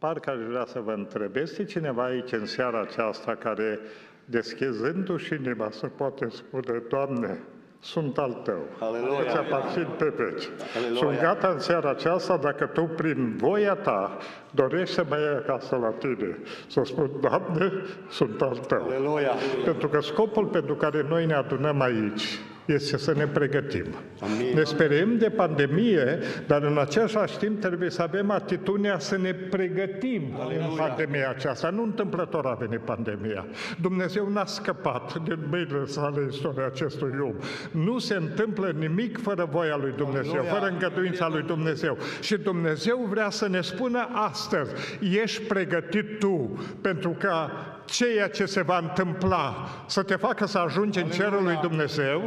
parcă aș vrea să vă întreb, este cineva aici în seara aceasta care, deschizându-și inima, să poate spune, Doamne, sunt al Tău, îți aparțin pe veci. Sunt gata în seara aceasta, dacă Tu, prin voia Ta, dorești să mă iei acasă la Tine, să spun, Doamne, sunt al Tău. Aleluia. Pentru că scopul pentru care noi ne adunăm aici este să ne pregătim. Amin. Ne speriem de pandemie, dar în același timp trebuie să avem atitudinea să ne pregătim în pandemia aceasta. Nu întâmplător a venit pandemia. Dumnezeu n-a scăpat din mâinile sale istoria acestui om. Nu se întâmplă nimic fără voia lui Dumnezeu, fără îngăduința lui Dumnezeu. Și Dumnezeu vrea să ne spună astăzi, ești pregătit tu pentru ca ceea ce se va întâmpla să te facă să ajungi în cerul lui Dumnezeu?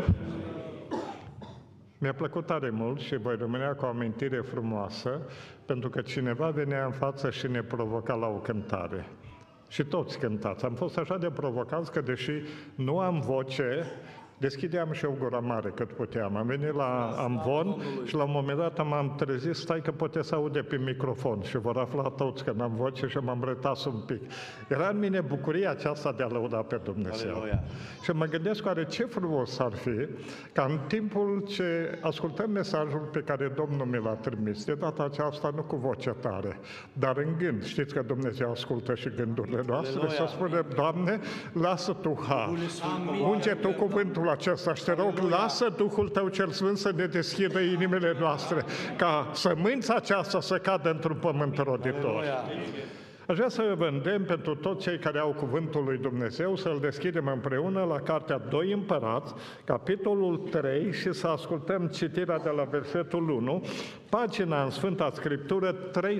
Mi-a plăcut tare mult și voi rămânea cu o amintire frumoasă, pentru că cineva venea în față și ne provoca la o cântare. Și toți cântați. Am fost așa de provocați că, deși nu am voce, deschideam și eu gura mare cât puteam. Am venit la amvon și la un moment dat m-am trezit, stai că poate să aude pe microfon și vor afla toți că n-am voce și m-am retras un pic. Era în mine bucuria aceasta de a lăuda pe Dumnezeu. Aleluia. Și mă gândesc oare ce frumos ar fi ca în timpul ce ascultăm mesajul pe care Domnul mi l-a trimis, de data aceasta nu cu voce tare, dar în gând. Știți că Dumnezeu ascultă și gândurile noastre. Aleluia. Să spunem, Doamne, lasă Tu har. Unge Tu cuvântul acesta și te rog, lasă Duhul Tău cel Sfânt să ne deschidă inimile noastre, ca sămânța aceasta să cadă într-un pământ roditor. Aș vrea să vă îndemn pentru toți cei care au cuvântul lui Dumnezeu să-l deschidem împreună la cartea 2 Împărați, capitolul 3 și să ascultăm citirea de la versetul 1, pagina în Sfânta Scriptură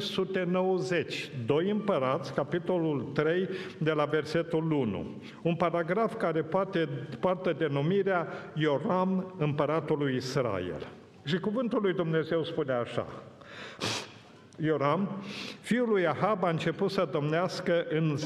390. 2 Împărați, capitolul 3 de la versetul 1. Un paragraf care poartă denumirea Ioram, împăratul lui Israel. Și cuvântul lui Dumnezeu spune așa: Ioram, fiul lui Ahab, a început să domnească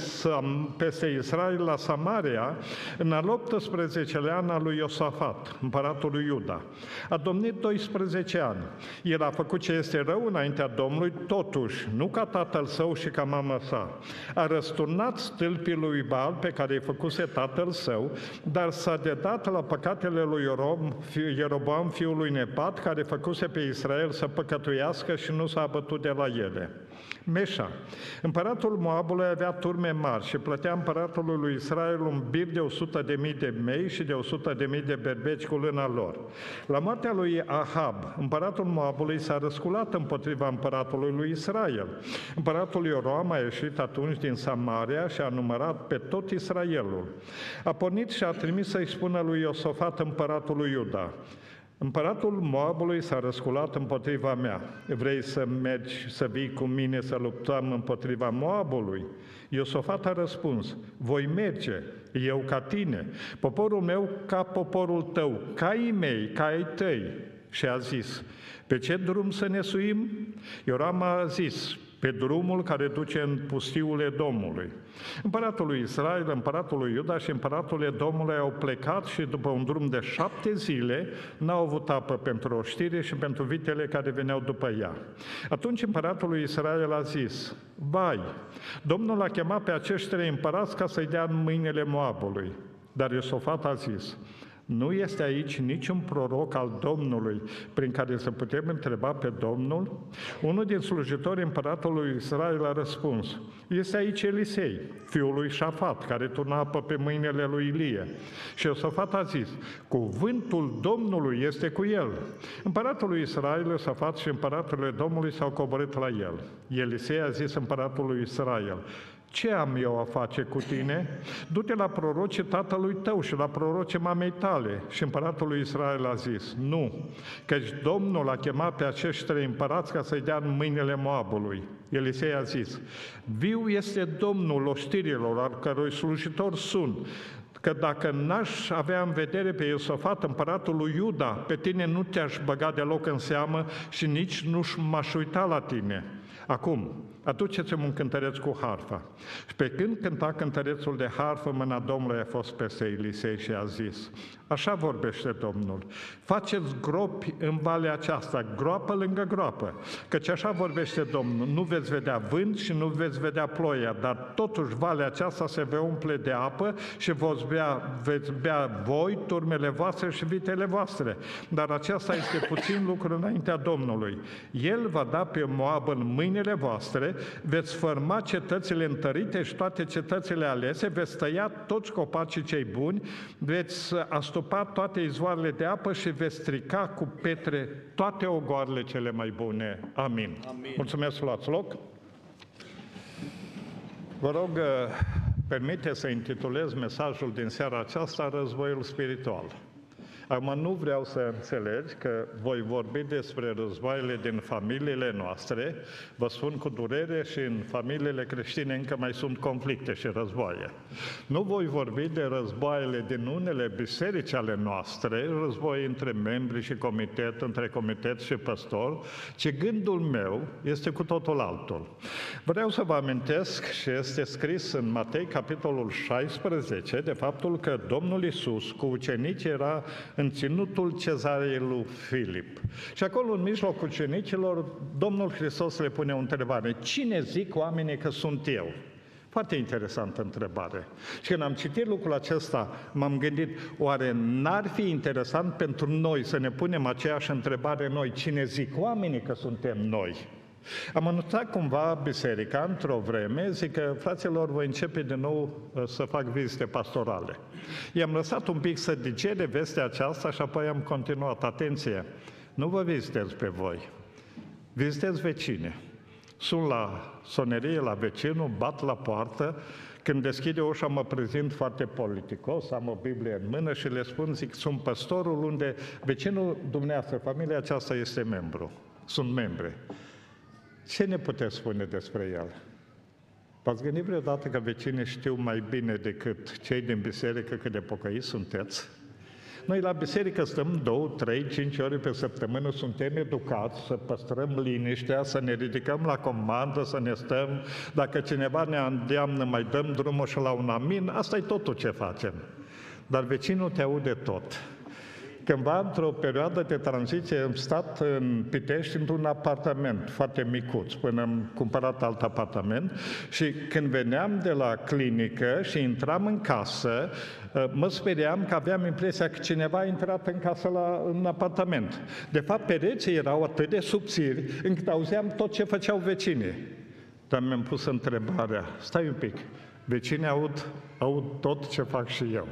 peste Israel la Samaria în al 18-lea an al lui Iosafat, împăratul lui Iuda. A domnit 12 ani. El a făcut ce este rău înaintea Domnului, totuși, nu ca tatăl său și ca mama sa. A răsturnat stâlpii lui Baal pe care îi făcuse tatăl său, dar s-a dedat la păcatele lui Ieroboam, fiul lui Nebat, care făcuse pe Israel să păcătuiască și nu s-a abătut de la ele. Meșa, împăratul Moabului, avea turme mari și plătea împăratului lui Israel un bir de 100.000 de mei și de 100.000 de berbeci cu lâna lor. La moartea lui Ahab, împăratul Moabului s-a răsculat împotriva împăratului lui Israel. Împăratul Ioram a ieșit atunci din Samaria și a numărat pe tot Israelul. A pornit și a trimis să-i spună lui Iosafat, împăratul lui Iuda: Împăratul Moabului s-a răsculat împotriva mea. Vrei să mergi, să vii cu mine să luptăm împotriva Moabului? Iosafat a răspuns: voi merge, eu ca tine, poporul meu ca poporul tău, caii mei ca ai tăi. Și a zis: pe ce drum să ne suim? Ioram a zis: pe drumul care duce în pustiul Edomului. Împăratul lui Israel, împăratul lui Iuda și împăratul Edomului au plecat și după un drum de 7 zile n-au avut apă pentru oștire și pentru vitele care veneau după ea. Atunci împăratul lui Israel a zis: vai, Domnul a chemat pe acești 3 împărați ca să-i dea în mâinile Moabului. Dar Iosafat a zis: nu este aici niciun proroc al Domnului prin care să putem întreba pe Domnul? Unul din slujitorii împăratului Israel a răspuns: este aici Elisei, fiul lui Șafat, care turna apă pe mâinile lui Ilie. Și Iosafat a zis: cuvântul Domnului este cu el. Împăratul lui Israel, Iosafat și împăratul Domnului s-au coborât la el. Elisei a zis împăratului Israel: ce am eu a face cu tine? Du-te la prorocii tatălui tău și la prorocii mamei tale. Și împăratul lui Israel a zis: nu, căci Domnul a chemat pe acești 3 împărați ca să-i dea în mâinile Moabului. Elisei a zis: viu este Domnul oștirilor, al cărui slujitori sunt, că dacă n-aș avea în vedere pe Iosafat, împăratul lui Iuda, pe tine nu te-aș băga deloc în seamă și nici nu m-aș uita la tine. Acum, aduceți-mi un cântăreț cu harfa. Și pe când cânta cântărețul de harfă, mâna Domnului a fost peste Elisei și a zis, așa vorbește Domnul, faceți gropi în valea aceasta, groapă lângă groapă, căci așa vorbește Domnul, nu veți vedea vânt și nu veți vedea ploaia, dar totuși valea aceasta se va umple de apă și veți bea voi, turmele voastre și vitele voastre. Dar aceasta este puțin lucru înaintea Domnului. El va da pe Moab în mâinile voastre, veți fărma cetățile întărite și toate cetățile alese, veți tăia toți copacii cei buni, veți astupa toate izvoarele de apă și veți strica cu pietre toate ogoarele cele mai bune. Amin. Amin. Mulțumesc, luați loc. Vă rog, permite să intitulez mesajul din seara aceasta Războiul spiritual. Acum nu vreau să înțelegi că voi vorbi despre războaiele din familiile noastre. Vă spun cu durere, și în familiile creștine încă mai sunt conflicte și războaie. Nu voi vorbi de războaiele din unele biserici ale noastre, război între membri și comitet, între comitet și păstor, ci gândul meu este cu totul altul. Vreau să vă amintesc, și este scris în Matei, capitolul 16, de faptul că Domnul Iisus cu ucenicii era în ținutul Cezarei lui Filip. Și acolo, în mijlocul ucenicilor, Domnul Hristos le pune o întrebare. Cine zic oamenii că sunt eu? Foarte interesantă întrebare. Și când am citit lucrul acesta, m-am gândit, oare n-ar fi interesant pentru noi să ne punem aceeași întrebare noi? Cine zic oamenii că suntem noi? Am anunțat cumva biserica într-o vreme, zic că, fraților, voi începe din nou să fac vizite pastorale. I-am lăsat un pic să digere vestea aceasta și apoi am continuat. Atenție, nu vă vizitez pe voi, vizitez vecine. Sunt la sonerie la vecinul, bat la poartă, când deschide ușa mă prezint foarte politicos, am o Biblie în mână și le spun, zic, sunt păstorul unde vecinul dumneavoastră, familia aceasta este membru, sunt membre. Ce ne puteți spune despre el? V-ați gândit vreodată că vecinii știu mai bine decât cei din biserică cât de pocăiți sunteți? Noi la biserică stăm 2, 3, 5 ore pe săptămână, suntem educați să păstrăm liniștea, să ne ridicăm la comandă, să ne stăm. Dacă cineva ne îndeamnă, mai dăm drumul și la un amin, asta e totul ce facem. Dar vecinul te aude tot. Cândva, într-o perioadă de tranziție, am stat în Pitești într-un apartament foarte micuț, până am cumpărat alt apartament, și când veneam de la clinică și intram în casă, mă speriam că aveam impresia că cineva a intrat în casă în apartament. De fapt, pereții erau atât de subțiri încât auzeam tot ce făceau vecinii. Dar mi-am pus întrebarea, stai un pic, vecinii aud tot ce fac și eu.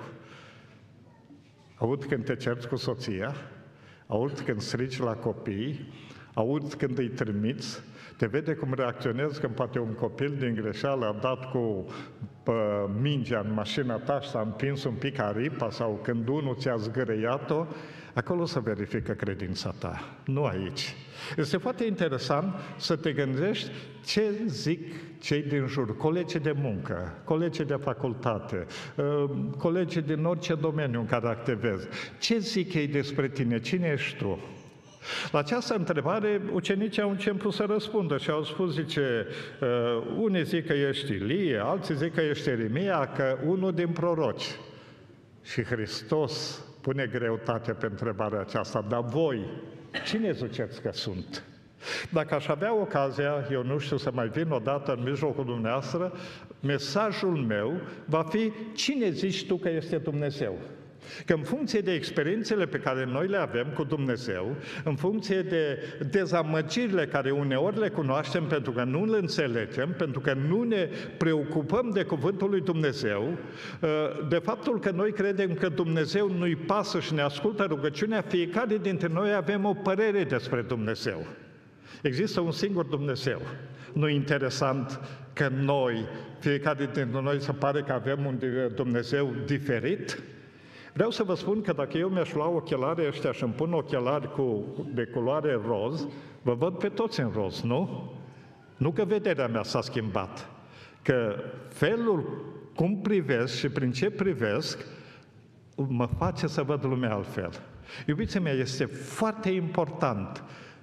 Aud când te cerți cu soția, aud când strigi la copii, aud când îi trimiți, te vede cum reacționezi când poate un copil din greșeală a dat cu mingea în mașina ta și s-a împins un pic aripa, sau când unul ți-a zgâreiat-o, acolo se verifică credința ta, nu aici. Este foarte interesant să te gândești ce zic cei din jur, colegii de muncă, colegii de facultate, colegii din orice domeniu în care activezi. Ce zic ei despre tine? Cine ești tu? La această întrebare, ucenicii au început să răspundă și au spus, zice, unii zic că ești Ilie, alții zic că ești Ieremia, că unul din proroci. Și Hristos pune greutate pe întrebarea aceasta, dar voi, cine ziceți că sunt? Dacă aș avea ocazia, eu nu știu, să mai vin odată în mijlocul dumneavoastră, mesajul meu va fi, cine zici tu că este Dumnezeu? Că în funcție de experiențele pe care noi le avem cu Dumnezeu, în funcție de dezamăgirile care uneori le cunoaștem pentru că nu le înțelegem, pentru că nu ne preocupăm de cuvântul lui Dumnezeu, de faptul că noi credem că Dumnezeu nu-i pasă și ne ascultă rugăciunea, fiecare dintre noi avem o părere despre Dumnezeu. Există un singur Dumnezeu. Nu e interesant că noi, fiecare dintre noi, se pare că avem un Dumnezeu diferit? Vreau să vă spun că dacă eu mi-aș lua ochelarii ăștia și îmi pun ochelari de culoare roz, vă văd pe toți în roz, nu? Nu că vederea mea s-a schimbat, că felul cum privesc și prin ce privesc mă face să văd lumea altfel. Iubiții mei, este foarte important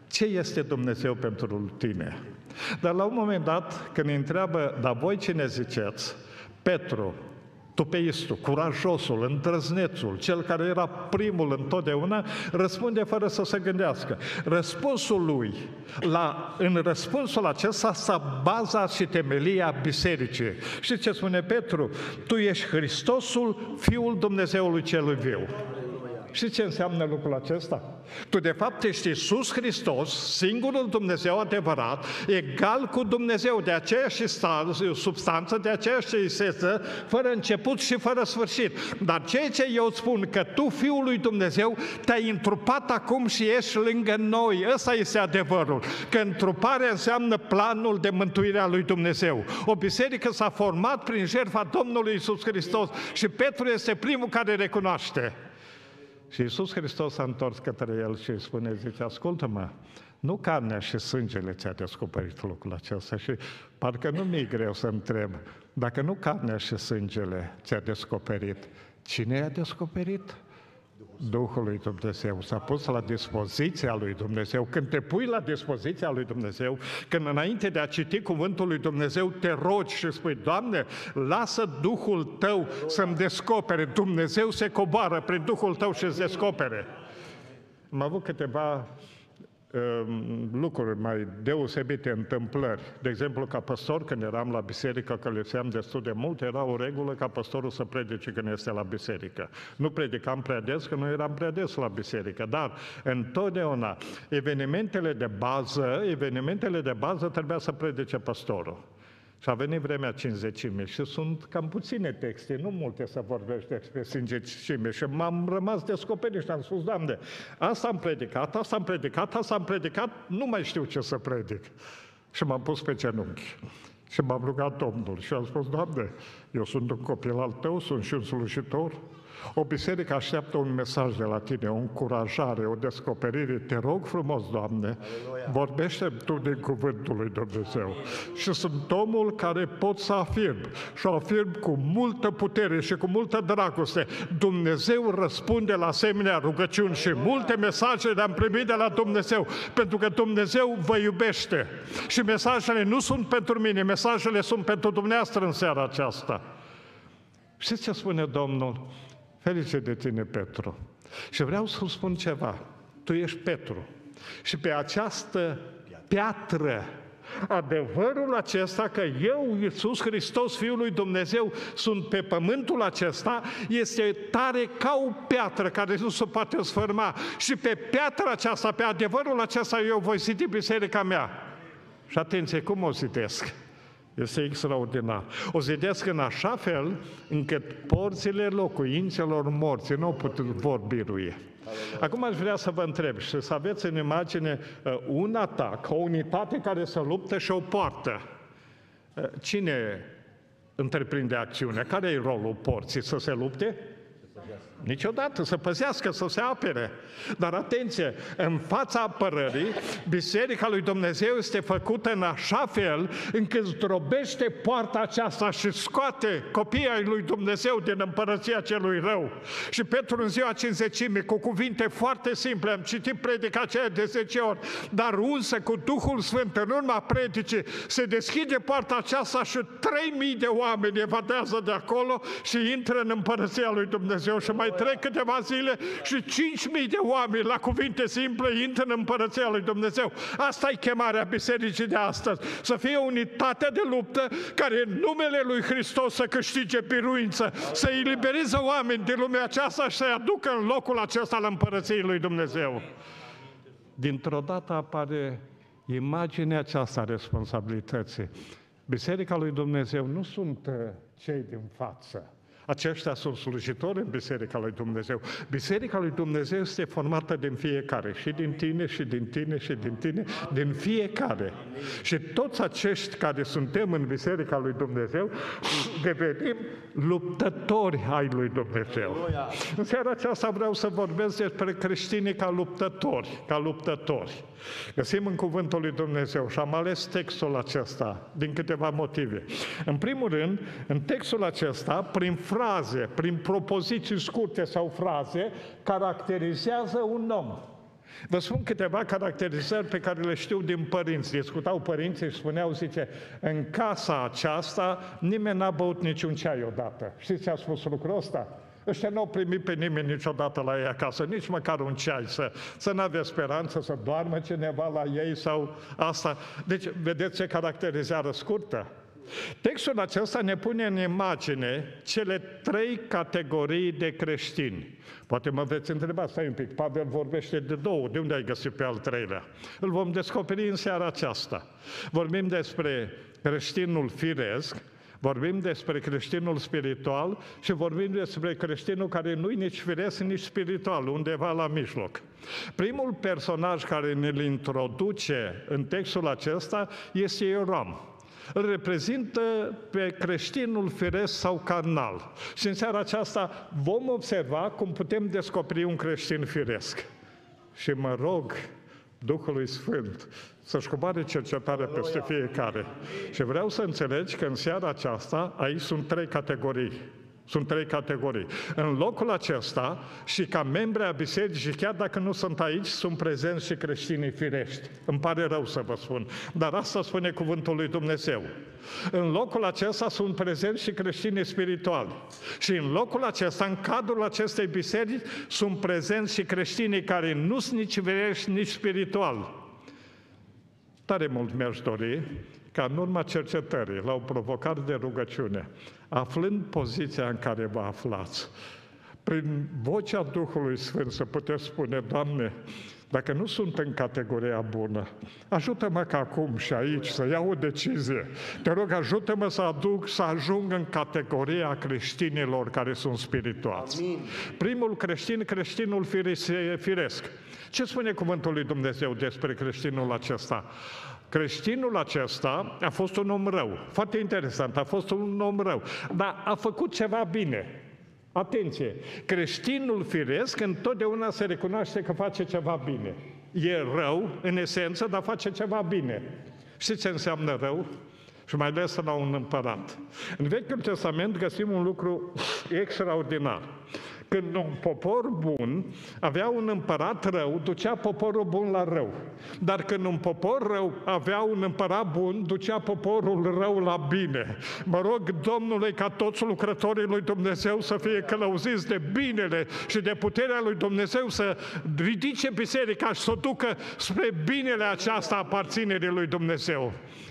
ce este Dumnezeu pentru tine. Dar la un moment dat, când îi întreabă, dar voi cine ziceți? Petru, tupeistul, curajosul, îndrăznețul, cel care era primul întotdeauna, răspunde fără să se gândească. Răspunsul lui, în răspunsul acesta s-a baza și temelia bisericii. Și ce spune Petru? Tu ești Hristosul, Fiul Dumnezeului celui viu. Și ce înseamnă lucrul acesta? Tu de fapt ești Iisus Hristos, singurul Dumnezeu adevărat, egal cu Dumnezeu, de aceeași substanță, de aceeași esență, fără început și fără sfârșit. Dar ceea ce eu îți spun, că tu, Fiul lui Dumnezeu, te-ai întrupat acum și ești lângă noi. Ăsta este adevărul, că întruparea înseamnă planul de mântuire a lui Dumnezeu. O biserică s-a format prin jertfa Domnului Iisus Hristos și Petru este primul care recunoaște. Și Iisus Hristos s-a întors către el și îi spune, zice, ascultă-mă, nu carnea și sângele ți-a descoperit lucrul acesta. Și parcă nu mi-e greu să întreb, dacă nu carnea și sângele ți-a descoperit, cine i-a descoperit? Duhul lui Dumnezeu s-a pus la dispoziția lui Dumnezeu. Când te pui la dispoziția lui Dumnezeu, când înainte de a citi cuvântul lui Dumnezeu te rogi și spui, Doamne, lasă Duhul Tău să-mi descopere. Dumnezeu se coboară prin Duhul Tău și îți descopere. Am avut câteva lucruri mai deosebite, întâmplări. De exemplu, ca păstor, când eram la biserică, că leseam destul de mult, era o regulă ca păstorul să predice când este la biserică. Nu predicam prea des, că nu eram prea des la biserică, dar întotdeauna evenimentele de bază trebuia să predice păstorul. Și a venit vremea cinzecimii și sunt cam puține texte, nu multe să vorbești despre cinzecime. Și m-am rămas descoperit și am spus, Doamne, asta am predicat, nu mai știu ce să predic. Și m-am pus pe genunchi și m-am rugat Domnul și am spus, Doamne, eu sunt un copil al Tău, sunt și un slujitor. O biserică așteaptă un mesaj de la Tine, o încurajare, o descoperire. Te rog frumos, Doamne, vorbește Tu din cuvântul lui Dumnezeu. Și sunt omul care pot să afirm și afirm cu multă putere și cu multă dragoste. Dumnezeu răspunde la asemenea rugăciuni și multe mesaje le-am primit de la Dumnezeu, pentru că Dumnezeu vă iubește. Și mesajele nu sunt pentru mine, mesajele sunt pentru dumneavoastră în seara aceasta. Știți ce spune Domnul? Ferice de tine, Petru. Și vreau să spun ceva. Tu ești Petru. Și pe această piatră, adevărul acesta că eu, Iisus Hristos, Fiul lui Dumnezeu, sunt pe pământul acesta, este tare ca o piatră care nu se poate sfârma. Și pe piatra aceasta, pe adevărul acesta, eu voi zidi biserica mea. Și atenție, cum o zidesc? Este extraordinar. O zidesc în așa fel încât porțile locuințelor morți nu vor birui. Acum aș vrea să vă întreb și să aveți în imagine un atac, o unitate care se luptă și o poartă. Cine întreprinde acțiunea? Care e rolul porții? Să se lupte? Niciodată, să păzească, să se apere. Dar atenție, în fața apărării, Biserica lui Dumnezeu este făcută în așa fel încât zdrobește poarta aceasta și scoate copiii ai lui Dumnezeu din împărăția celui rău. Și Petru în ziua cinzecimii, cu cuvinte foarte simple, am citit predica aceea de 10 ori, dar unsă cu Duhul Sfânt în urma predicii, se deschide poarta aceasta și 3.000 de oameni evadează de acolo și intră în împărăția lui Dumnezeu. Și mai trec câteva zile și 5.000 de oameni, la cuvinte simple, intră în împărăția lui Dumnezeu. Asta e chemarea bisericii de astăzi. Să fie o unitate de luptă care în numele lui Hristos să câștige biruință, să elibereze oameni din lumea aceasta și să-i aducă în locul acesta la împărăției lui Dumnezeu. Dintr-o dată apare imaginea aceasta a responsabilității. Biserica lui Dumnezeu nu sunt cei din față. Aceștia sunt slujitori în Biserica lui Dumnezeu. Biserica lui Dumnezeu este formată din fiecare, și din tine, și din tine, și din tine, din fiecare. Și toți acești care suntem în Biserica lui Dumnezeu devenim luptători ai lui Dumnezeu. În seara aceasta vreau să vorbesc despre creștinii ca luptători. Găsim în cuvântul lui Dumnezeu și am ales textul acesta din câteva motive. În primul rând, în textul acesta, prin propoziții scurte sau fraze, caracterizează un om. Vă spun câteva caracterizări pe care le știu din părinți. Discutau părinții și spuneau, zice, în casa aceasta nimeni n-a băut niciun ceai odată. Știți ce a spus lucrul ăsta? Ăștia n-au primit pe nimeni niciodată la ei acasă, nici măcar un ceai, să n-avea speranță, să doarmă cineva la ei sau asta. Deci, vedeți ce caracterizare scurtă? Textul acesta ne pune în imagine cele 3 categorii de creștini. Poate mă veți întreba, stai un pic, Pavel vorbește de 2, de unde ai găsit pe al 3-lea? Îl vom descoperi în seara aceasta. Vorbim despre creștinul firesc, vorbim despre creștinul spiritual și vorbim despre creștinul care nu-i nici firesc, nici spiritual, undeva la mijloc. Primul personaj care ne-l introduce în textul acesta este Ioram. Îl reprezintă pe creștinul firesc sau carnal. Și în seara aceasta vom observa cum putem descoperi un creștin firesc. Și mă rog Duhului Sfânt să-și coboare cercetarea peste fiecare. Și vreau să înțelegi că în seara aceasta aici sunt 3 categorii. Sunt 3 categorii. În locul acesta și ca membri a bisericii, chiar dacă nu sunt aici, sunt prezenți și creștinii firești. Îmi pare rău să vă spun, dar asta spune cuvântul lui Dumnezeu. În locul acesta sunt prezenți și creștinii spirituali. Și în locul acesta, în cadrul acestei biserici, sunt prezenți și creștinii care nu sunt nici firești, nici spirituali. Tare mult mi-aș dori ca în urma cercetării, la o provocare de rugăciune, aflând poziția în care vă aflați, prin vocea Duhului Sfânt să puteți spune, Doamne, dacă nu sunt în categoria bună, ajută-mă ca acum și aici să iau o decizie. Te rog, ajută-mă să ajung în categoria creștinilor care sunt spirituali. Amin. Primul creștin, creștinul firesc. Ce spune cuvântul lui Dumnezeu despre creștinul acesta? Creștinul acesta a fost un om rău. Foarte interesant, a fost un om rău, dar a făcut ceva bine. Atenție! Creștinul firesc întotdeauna se recunoaște că face ceva bine. E rău, în esență, dar face ceva bine. Știți ce înseamnă rău? Și mai ales la un împărat. În Vechiul Testament găsim un lucru extraordinar. Când un popor bun avea un împărat rău, ducea poporul bun la rău. Dar când un popor rău avea un împărat bun, ducea poporul rău la bine. Mă rog Domnului ca toți lucrătorii lui Dumnezeu să fie călăuziți de binele și de puterea lui Dumnezeu să ridice biserica și să o ducă spre binele aceasta aparținerii lui Dumnezeu.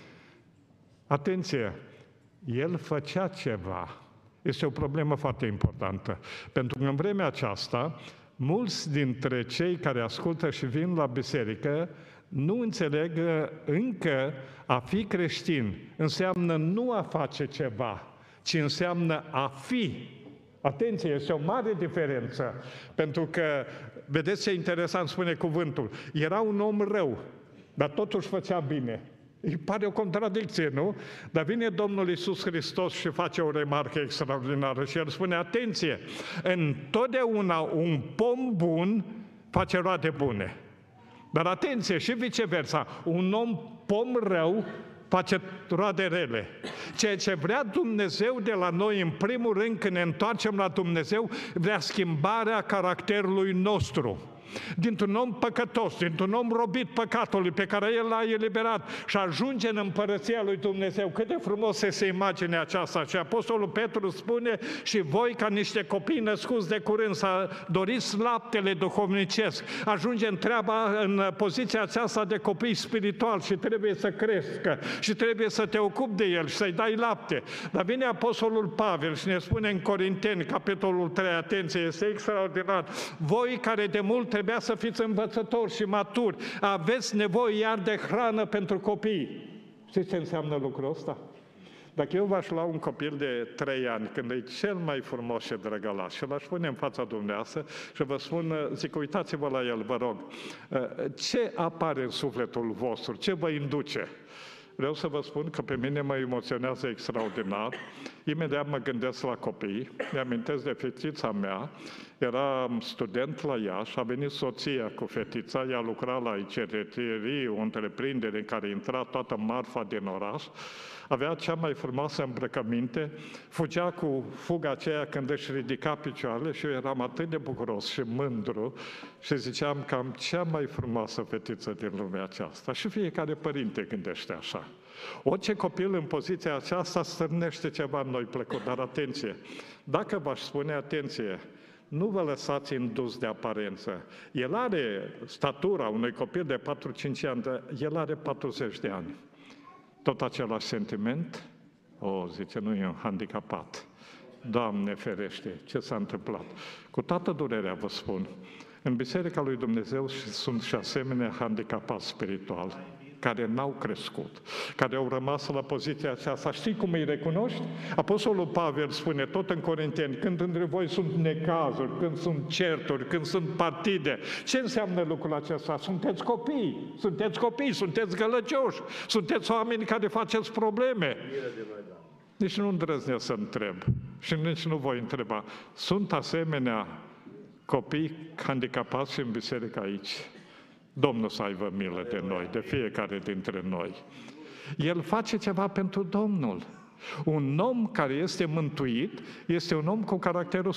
Atenție! El făcea ceva. Este o problemă foarte importantă, pentru că în vremea aceasta, mulți dintre cei care ascultă și vin la biserică nu înțeleg încă a fi creștin înseamnă nu a face ceva, ci înseamnă a fi. Atenție, este o mare diferență, pentru că, vedeți ce interesant spune cuvântul, era un om rău, dar totuși făcea bine. Îi pare o contradicție, nu? Dar vine Domnul Iisus Hristos și face o remarcă extraordinară și El spune, atenție, întotdeauna un pom bun face roade bune. Dar atenție, și viceversa, un pom rău face roade rele. Ceea ce vrea Dumnezeu de la noi, în primul rând, când ne întoarcem la Dumnezeu, vrea schimbarea caracterului nostru. Dintr-un om păcătos, dintr-un om robit păcatului pe care El l-a eliberat și ajunge în împărăția lui Dumnezeu. Cât de frumos este imaginea aceasta. Și Apostolul Petru spune, și voi ca niște copii născuți de curând să doriți laptele duhovnicesc. Ajunge în poziția aceasta de copii spiritual și trebuie să crească și trebuie să te ocupi de el și să-i dai lapte. Dar vine Apostolul Pavel și ne spune în Corinteni, capitolul 3, atenție, este extraordinar, voi care de mult trebuia să fiți învățători și maturi, aveți nevoie iar de hrană pentru copii. Știți ce înseamnă lucrul ăsta? Dacă eu v-aș lua un copil de 3 ani, când e cel mai frumos și drăgălaș, și l-aș pune în fața dumneavoastră și vă spun, zic, uitați-vă la el, vă rog, ce apare în sufletul vostru, ce vă induce? Vreau să vă spun că pe mine mă emoționează extraordinar. Imediat mă gândesc la copii, mi-amintesc de fetița mea, Eram student la Iași, a venit soția cu fetița, ea lucra la Icereterie, o întreprindere în care intra toată marfa din oraș, avea cea mai frumoasă îmbrăcăminte, fugea cu fuga aceea când își ridica picioarele și eu eram atât de bucuros și mândru și ziceam că am cea mai frumoasă fetiță din lumea aceasta. Și fiecare părinte gândește așa. Orice copil în poziția aceasta stârnește ceva în noi plăcut, dar atenție, dacă v-aș spune atenție, nu vă lăsați indus de aparență. El are statura unui copil de 4-5 ani, dar el are 40 de ani. Tot același sentiment? Zice, nu e un handicapat. Doamne ferește, ce s-a întâmplat? Cu toată durerea vă spun, în Biserica lui Dumnezeu sunt și asemenea handicapați spiritual, care n-au crescut, care au rămas la poziția aceasta. Știi cum îi recunoști? Apostolul Pavel spune tot în Corinteni, când între voi sunt necazuri, când sunt certuri, când sunt partide. Ce înseamnă lucrul acesta? Sunteți copii, sunteți gălăgioși, sunteți oameni care faceți probleme. Nici nu îndrăznesc să întreb și nici nu voi întreba. Sunt asemenea copii handicapați în biserică aici? Domnul să aibă milă de noi, de fiecare dintre noi. El face ceva pentru Domnul. Un om care este mântuit este un om cu caracterul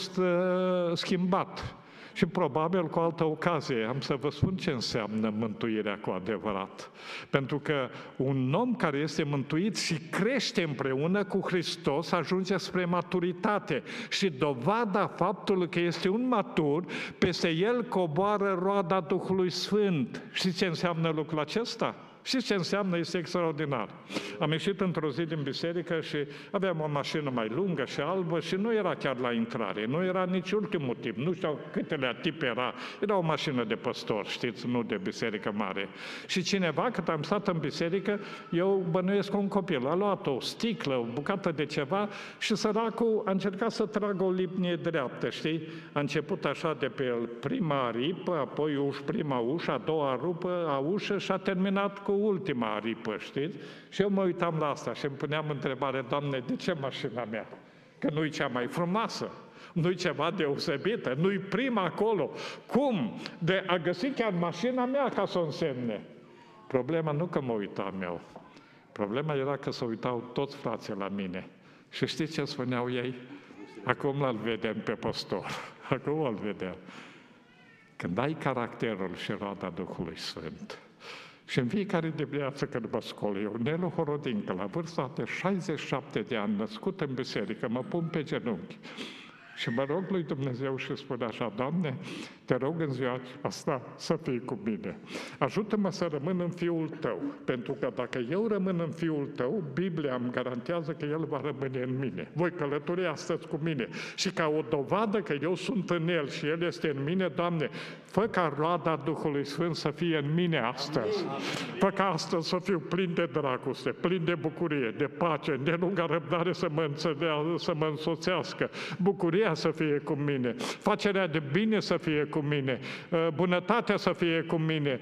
schimbat. Și probabil cu altă ocazie am să vă spun ce înseamnă mântuirea cu adevărat. Pentru că un om care este mântuit și crește împreună cu Hristos ajunge spre maturitate. Și dovada faptului că este un matur, peste el coboară roada Duhului Sfânt. Știți ce înseamnă lucrul acesta? Știți ce înseamnă? Este extraordinar. Am ieșit într-o zi din biserică și aveam o mașină mai lungă și albă și nu era chiar la intrare, nu era nici ultimul tip, nu știu câtelea tip era. Era o mașină de păstor, știți, nu de biserică mare. Și cineva, cât am stat în biserică, eu bănuiesc un copil, a luat o sticlă, o bucată de ceva și săracul a încercat să tragă o lipnie dreaptă, știi? A început așa de pe el prima aripă, apoi prima ușă, a doua ușă și a terminat cu ultima aripă, știți? Și eu mă uitam la asta și îmi puneam întrebare, Doamne, de ce mașina mea? Că nu-i cea mai frumoasă, nu-i ceva deosebită, nu-i prima acolo. Cum? De a găsi chiar mașina mea ca să o însemne. Problema nu că mă uitam eu, problema era că se uitau toți frații la mine. Și știți ce spuneau ei? Acum îl vedem pe păstor, acum îl vedem. Când ai caracterul și roada Duhului Sfânt, și în fiecare dimineață când mă scol eu, Nelu Horodincă, la vârsta de 67 de ani, născut în biserică, mă pun pe genunchi și mă rog lui Dumnezeu și spun așa, Doamne, te rog în ziua asta să fii cu mine. Ajută-mă să rămân în Fiul Tău, pentru că dacă eu rămân în Fiul Tău, Biblia îmi garantează că El va rămâne în mine. Voi călători astăzi cu mine și ca o dovadă că eu sunt în El și El este în mine, Doamne, fă ca roada Duhului Sfânt să fie în mine astăzi. Fă ca astăzi să fiu plin de dragoste, plin de bucurie, de pace, de lungă răbdare să mă însoțească, bucuria să fie cu mine, facerea de bine să fie cu mine, bunătatea să fie cu mine,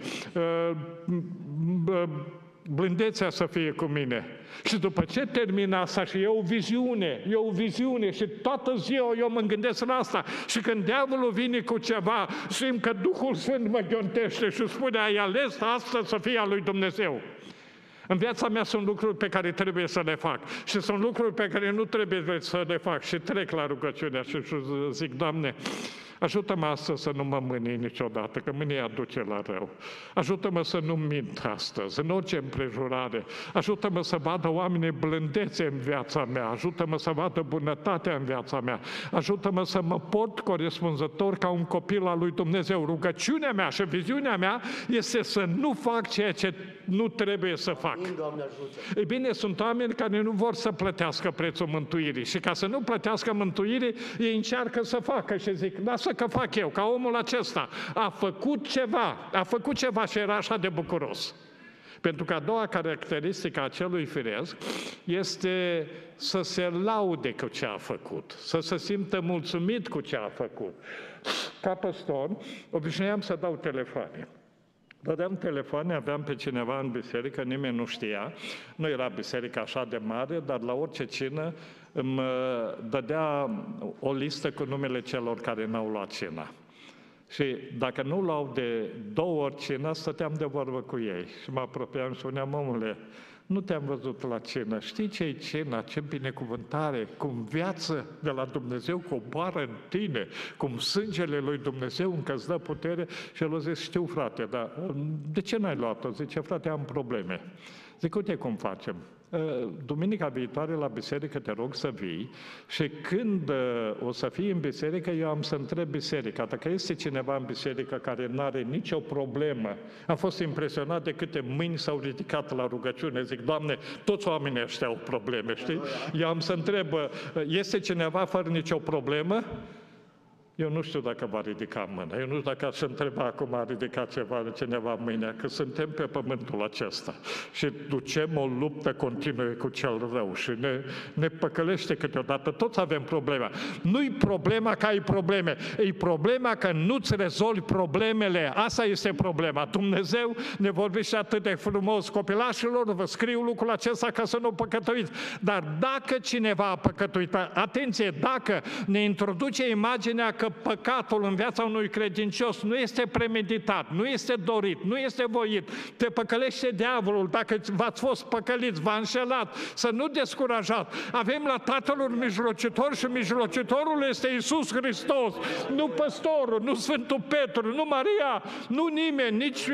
blândețea să fie cu mine. Și după ce termin asta și e o viziune și toată ziua eu mă gândesc la asta și când diavolul vine cu ceva, simt că Duhul Sfânt mă ghiontește și spune, ai ales astăzi să fie a lui Dumnezeu. În viața mea sunt lucruri pe care trebuie să le fac și sunt lucruri pe care nu trebuie să le fac și trec la rugăciunea și zic, Doamne, ajută-mă astăzi să nu mă mâni niciodată, că mânia aduce la rău. Ajută-mă să nu mint astăzi, în orice împrejurare. Ajută-mă să vadă oamenii blândețe în viața mea. Ajută-mă să vadă bunătatea în viața mea. Ajută-mă să mă port corespunzător ca un copil al lui Dumnezeu. Rugăciunea mea și viziunea mea este să nu fac ceea ce nu trebuie să fac. Ei bine, sunt oameni care nu vor să plătească prețul mântuirii și ca să nu plătească mântuirii, ei încearcă să facă și zic, lasă că fac eu, ca omul acesta a făcut ceva și era așa de bucuros. Pentru că a doua caracteristică a celui firesc este să se laude cu ce a făcut, să se simtă mulțumit cu ce a făcut. Ca păstor, obișnuiam să dau telefoane. Dădeam telefoane, aveam pe cineva în biserică, nimeni nu știa, nu era biserica așa de mare, dar la orice cină îmi dădea o listă cu numele celor care n-au luat cina. Și dacă nu luau de 2 ori cina, stăteam de vorbă cu ei. Și mă apropiam și spuneam, omule, nu te-am văzut la cină, știi ce-i cina, ce binecuvântare, cum viață de la Dumnezeu coboară în tine, cum sângele lui Dumnezeu încă îți dă putere. Și el a zis, știu frate, dar de ce n-ai luat-o? Zice, frate, am probleme. Zic, uite cum facem. Duminica viitoare la biserică te rog să vii și când o să fii în biserică, eu am să întreb biserica, dacă este cineva în biserică care nu are nicio problemă. Am fost impresionat de câte mâini s-au ridicat la rugăciune. Zic, Doamne, toți oamenii ăștia au probleme, știi? Eu am să întreb, este cineva fără nicio problemă? Eu nu știu dacă va ridica mâna, eu nu știu dacă aș întreba acum a ridicat cineva mâinea, că suntem pe pământul acesta și ducem o luptă continuă cu cel rău și ne păcălește câteodată, toți avem problema. Nu-i problema că ai probleme, e problema că nu-ți rezolvi problemele, asta este problema. Dumnezeu ne vorbește atât de frumos, copilașilor, vă scriu lucrul acesta ca să nu păcătuiți, dar dacă cineva a păcătuit, atenție, dacă ne introduce imaginea că păcatul în viața unui credincios nu este premeditat, nu este dorit, nu este voit, te păcălește diavolul, dacă v-ați fost păcăliți, v-a înșelat, să nu descurajați. Avem la Tatăl un mijlocitor și mijlocitorul este Iisus Hristos, nu păstorul, nu Sfântul Petru, nu Maria, nu nimeni, nici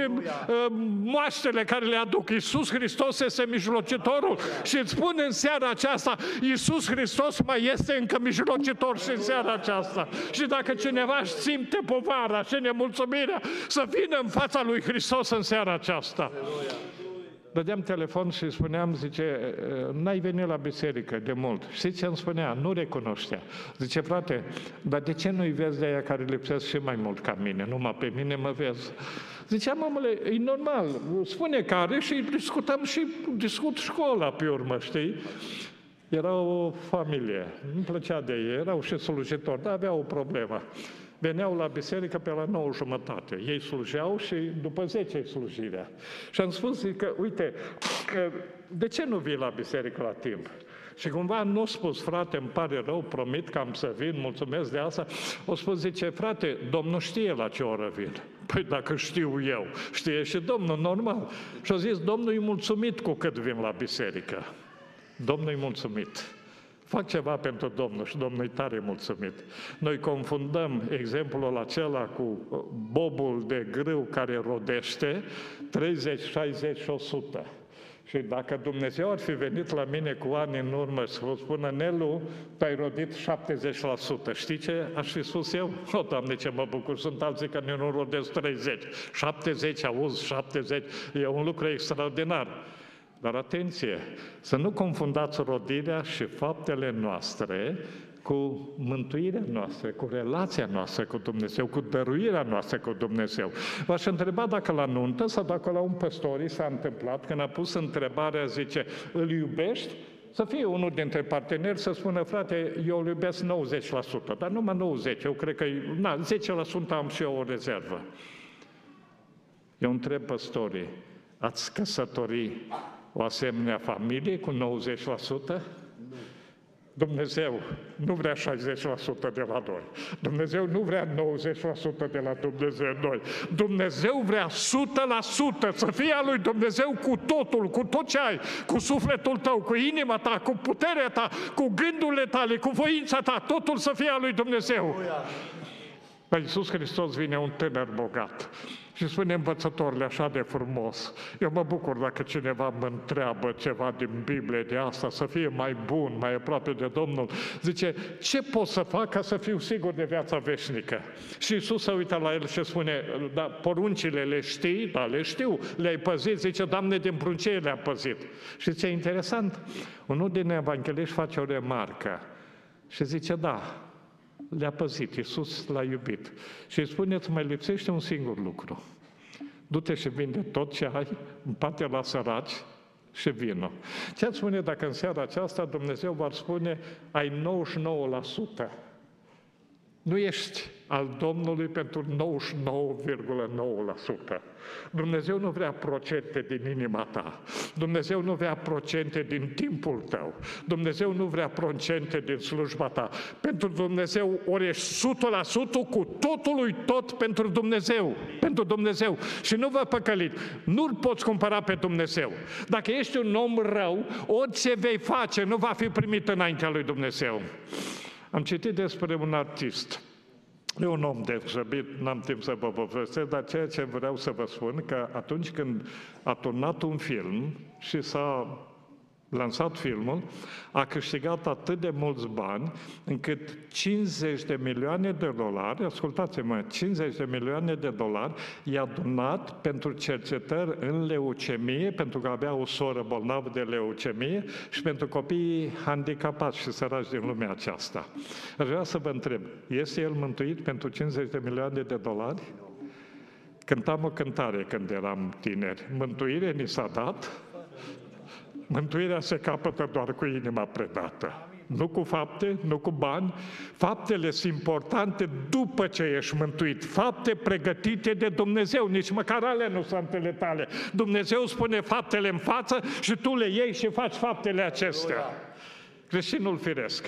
moaștele care le aduc. Iisus Hristos este mijlocitorul și îți spun în seara aceasta, Iisus Hristos mai este încă mijlocitor și în seara aceasta. Și dacă cineva își simte povara și nemulțumirea, să vină în fața lui Hristos în seara aceasta. Dădeam telefon și spuneam, zice, n-ai venit la biserică de mult. Știți ce îmi spunea? Nu recunoștea. Zice, frate, dar de ce nu-i vezi de aia care lipsesc și mai mult ca mine? Numai pe mine mă vezi. Ziceam, omule, e normal, spune care și discut școala pe urmă, știi? Era o familie, nu plăcea de ei, erau și slujitori, dar aveau o problemă. Veneau la biserică pe la 9:30. Ei slujeau și după 10 slujirea. Și am spus, zic, că, uite, de ce nu vii la biserică la timp? Și cumva nu a spus, frate, îmi pare rău, promit că am să vin, mulțumesc de asta. O spus, zice, frate, Domnul știe la ce oră vin. Păi dacă știu eu, știe și Domnul, normal. Și a zis, Domnul e mulțumit cu cât vin la biserică. Domnul e mulțumit. Fac ceva pentru Domnul și Domnul e tare mulțumit. Noi confundăm exemplul acela cu bobul de grâu care rodește 30, 60 și 100. Și dacă Dumnezeu ar fi venit la mine cu ani în urmă și vă spună, Nelu, tu-ai rodit 70%. Știi ce aș fi spus eu? O, Doamne, ce mă bucur, sunt alții că nu rodesc 30. 70, auzi, 70, e un lucru extraordinar. Dar atenție, să nu confundați rodirea și faptele noastre cu mântuirea noastră, cu relația noastră cu Dumnezeu, cu dăruirea noastră cu Dumnezeu. V-aș întreba dacă la nuntă sau dacă la un păstor s-a întâmplat, când a pus întrebarea, zice, îl iubești? Să fie unul dintre parteneri să spună, frate, eu îl iubesc 90%, dar numai 90%, eu cred că 10% am și eu o rezervă. Eu întreb păstorii, ați căsători o asemenea familie cu 90%? Dumnezeu nu vrea 60% de la noi. Dumnezeu nu vrea 90% de la Dumnezeu noi. Dumnezeu vrea 100% să fie a lui Dumnezeu cu totul, cu tot ce ai, cu sufletul tău, cu inima ta, cu puterea ta, cu gândurile tale, cu voința ta, totul să fie a lui Dumnezeu. La Iisus Hristos vine un tânăr bogat și spune învățătorile așa de frumos. Eu mă bucur dacă cineva mă întreabă ceva din Biblie de asta, să fie mai bun, mai aproape de Domnul. Zice, ce pot să fac ca să fiu sigur de viața veșnică? Și Iisus se uită la el și spune, da, poruncile le știi? Da, le știu. Le-ai păzit? Zice, Doamne, din pruncei le-am păzit. Și ce interesant, unul din evangeliști face o remarcă și zice, da, le-a păzit, Iisus l-a iubit. Și îi spune, îți mai lipsește un singur lucru. Du-te și vinde tot ce ai, împarte la săraci și vină. Ce ați spune dacă în seara aceasta Dumnezeu v-ar spune, ai 99%? Nu ești al Domnului pentru 99,9%. Dumnezeu nu vrea procente din inima ta. Dumnezeu nu vrea procente din timpul tău. Dumnezeu nu vrea procente din slujba ta. Pentru Dumnezeu ori ești 100% cu totul tot pentru Dumnezeu. Pentru Dumnezeu. Și nu vă păcăliți. Nu-L poți cumpăra pe Dumnezeu. Dacă ești un om rău, orice vei face nu va fi primit înaintea lui Dumnezeu. Am citit despre un artist. E un om deosebit, n-am timp să vă povestesc, dar ceea ce vreau să vă spun, că atunci când a turnat un film și s-a lansat filmul, a câștigat atât de mulți bani, încât 50 de milioane de dolari, ascultați-mă, 50 de milioane de dolari i-a donat pentru cercetări în leucemie, pentru că avea o soră bolnavă de leucemie și pentru copiii handicapați și săraci din lumea aceasta. Aș vrea să vă întreb, este el mântuit pentru 50 de milioane de dolari? Cântam o cântare când eram tineri. Mântuire ni s-a dat. Mântuirea se capătă doar cu inima predată. Nu cu fapte, nu cu bani. Faptele sunt importante după ce ești mântuit. Fapte pregătite de Dumnezeu, nici măcar alea nu sunt ale tale. Dumnezeu spune faptele în față și tu le iei și faci faptele acestea. Creștinul firesc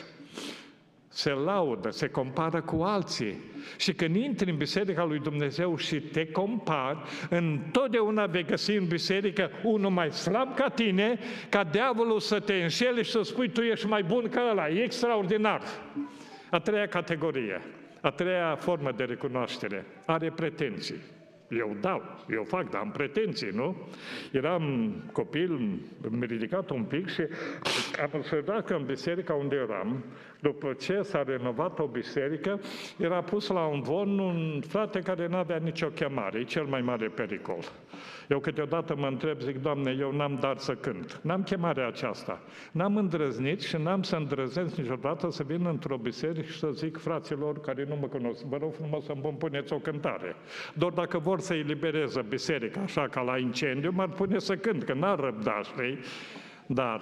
se laudă, se compară cu alții. Și când intri în Biserica lui Dumnezeu și te compari, întotdeauna vei găsi în biserică unul mai slab ca tine, ca diavolul să te înșele și să spui tu ești mai bun ca ăla. E extraordinar. A treia categorie, a treia formă de recunoaștere, are pretenții. Eu dau, eu fac, dar am pretenții, nu? Eram copil, mi-am ridicat un pic și am observat că în biserica unde eram, după ce s-a renovat o biserică, era pus la un von un frate care nu avea nicio chemare, e cel mai mare pericol. Eu câteodată mă întreb, zic, Doamne, eu n-am dar să cânt, n-am chemarea aceasta, n-am îndrăznit și n-am să îndrăznesc niciodată să vin într-o biserică și să zic fraților care nu mă cunosc, vă rog frumos să-mi puneți o cântare. Doar dacă vor să elibereze biserica, așa ca la incendiu, m-ar pune să cânt, că n-ar răbda, știi? Dar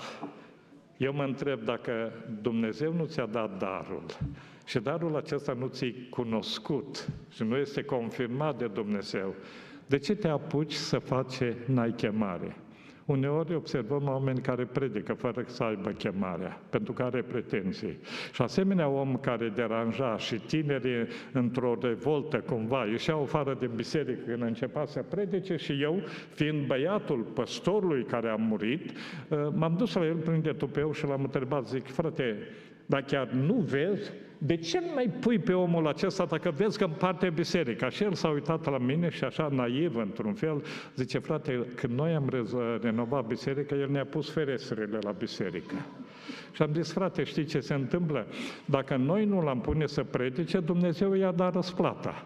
eu mă întreb dacă Dumnezeu nu ți-a dat darul și darul acesta nu ți-i cunoscut și nu este confirmat de Dumnezeu, de ce te apuci să faci ce n-ai chemare? Uneori observăm oameni care predică fără să aibă chemarea, pentru că are pretenții. Și asemenea om care deranja și tinerii într-o revoltă cumva, ieșeau afară din biserică când începea să predice și eu, fiind băiatul păstorului care a murit, m-am dus la el prin de tupeu și l-am întrebat, zic, frate, dar chiar nu vezi? De ce nu mai pui pe omul acesta dacă vezi că împarte biserica? Și el s-a uitat la mine și așa naiv, într-un fel, zice, frate, când noi am renovat biserica, el ne-a pus ferestrele la biserică. Și am zis, frate, știi ce se întâmplă? Dacă noi nu l-am pune să predice, Dumnezeu i-a dat răsplata.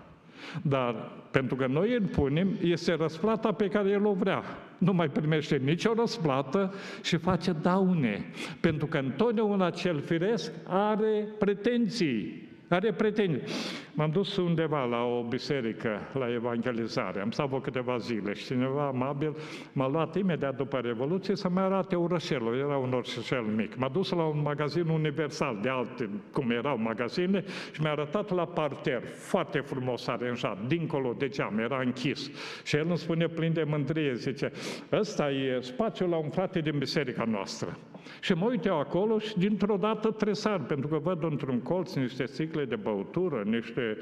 Dar pentru că noi îl punem, este răsplata pe care el o vrea. Nu mai primește nicio răsplată și face daune. Pentru că întotdeauna cel firesc are pretenții. Are pretenții. M-am dus undeva la o biserică, la evangelizare. Am stat câteva zile și cineva amabil m-a luat imediat după Revoluție să-mi arate orășelul. Era un orășel mic. M-a dus la un magazin Universal, de alte, cum erau magazine, și mi-a arătat la parter. Foarte frumos aranjat, dincolo de geam, era închis. Și el îmi spune plin de mândrie, zice, ăsta e spațiul la un frate din biserica noastră. Și mă uit eu acolo și dintr-o dată tresar, pentru că văd într-un colț niște sticle de băutură, niște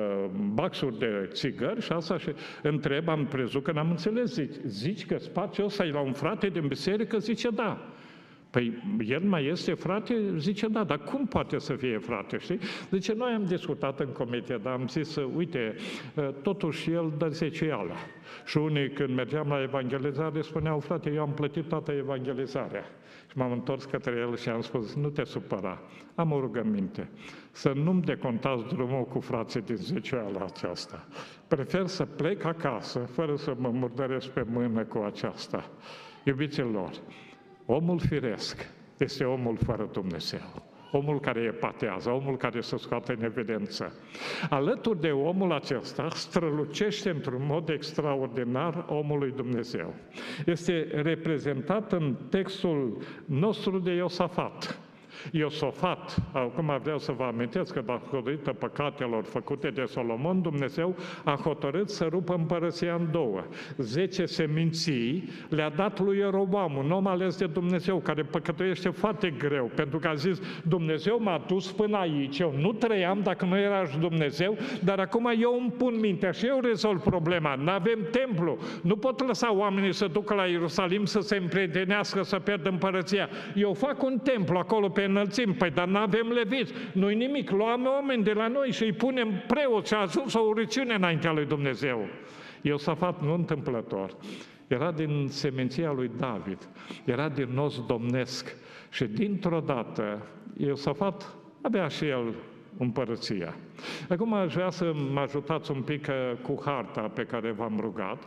baxuri de țigări și asta și întreb, am crezut că n-am înțeles, zici că spațiul ăsta e la un frate din biserică? Zice, da. Păi el mai este frate? Zice, da, dar cum poate să fie frate, știi? Zice, noi am discutat în comitet, dar am zis, uite, totuși el dă zeciuială. Și unii, când mergeam la evangelizare, spuneau, frate, eu am plătit toată evangelizarea. Și m-am întors către el și am spus, nu te supăra, am o rugăminte, să nu-mi decontați drumul cu frații din zeciuiala aceasta. Prefer să plec acasă, fără să mă murdăresc pe mână cu aceasta. Iubiților, omul firesc este omul fără Dumnezeu. Omul care epatează, omul care se scoate în evidență. Alături de omul acesta strălucește într-un mod extraordinar omul lui Dumnezeu. Este reprezentat în textul nostru de Iosafat. Iosafat, acum vreau să vă amintesc că datorită păcatelor făcute de Solomon, Dumnezeu a hotărât să rupă împărăția în două. 10 seminții le-a dat lui Ieroboam, un om ales de Dumnezeu, care păcătuiește foarte greu, pentru că a zis, Dumnezeu m-a dus până aici, eu nu trăiam dacă nu era și Dumnezeu, dar acum eu îmi pun mintea și eu rezolv problema. N-avem templu, nu pot lăsa oamenii să ducă la Ierusalim să se împrietenească, să pierdă împărăția. Eu fac un templu acolo pe înălțimi, păi dar n-avem leviți, nu-i nimic, luăm oameni de la noi și îi punem preoți și a ajuns o urăciune înaintea lui Dumnezeu. Iosafat, nu întâmplător, era din seminția lui David, era din nos domnesc și dintr-o dată Iosafat avea și el împărăția. Acum aș vrea să mă ajutați un pic cu harta pe care v-am rugat.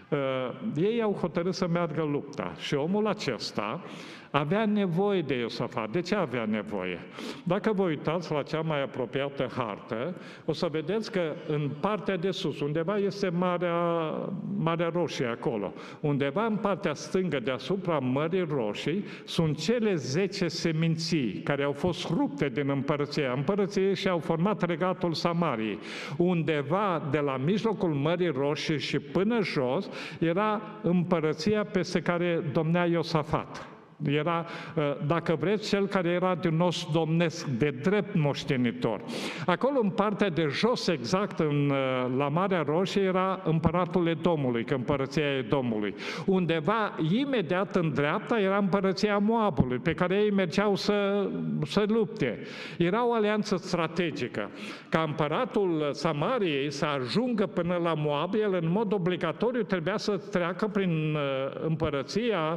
Ei au hotărât să meargă lupta și omul acesta avea nevoie de Iosafat. De ce avea nevoie? Dacă vă uitați la cea mai apropiată hartă, o să vedeți că în partea de sus, undeva este Marea Roșie acolo, undeva în partea stângă deasupra Mării Roșii sunt cele 10 seminții care au fost rupte din împărăție și au format regatul Samariei. Undeva de la mijlocul Mării Roșii și până jos era împărăția peste care domnea Iosafat. Era, dacă vreți, cel care era din nos domnesc, de drept moștenitor. Acolo, în partea de jos, exact la Marea Roșie, era împăratul Edomului, că împărăția Edomului. Undeva, imediat în dreapta, era împărăția Moabului, pe care ei mergeau să lupte. Era o alianță strategică. Ca împăratul Samariei să ajungă până la Moab, el în mod obligatoriu trebuia să treacă prin împărăția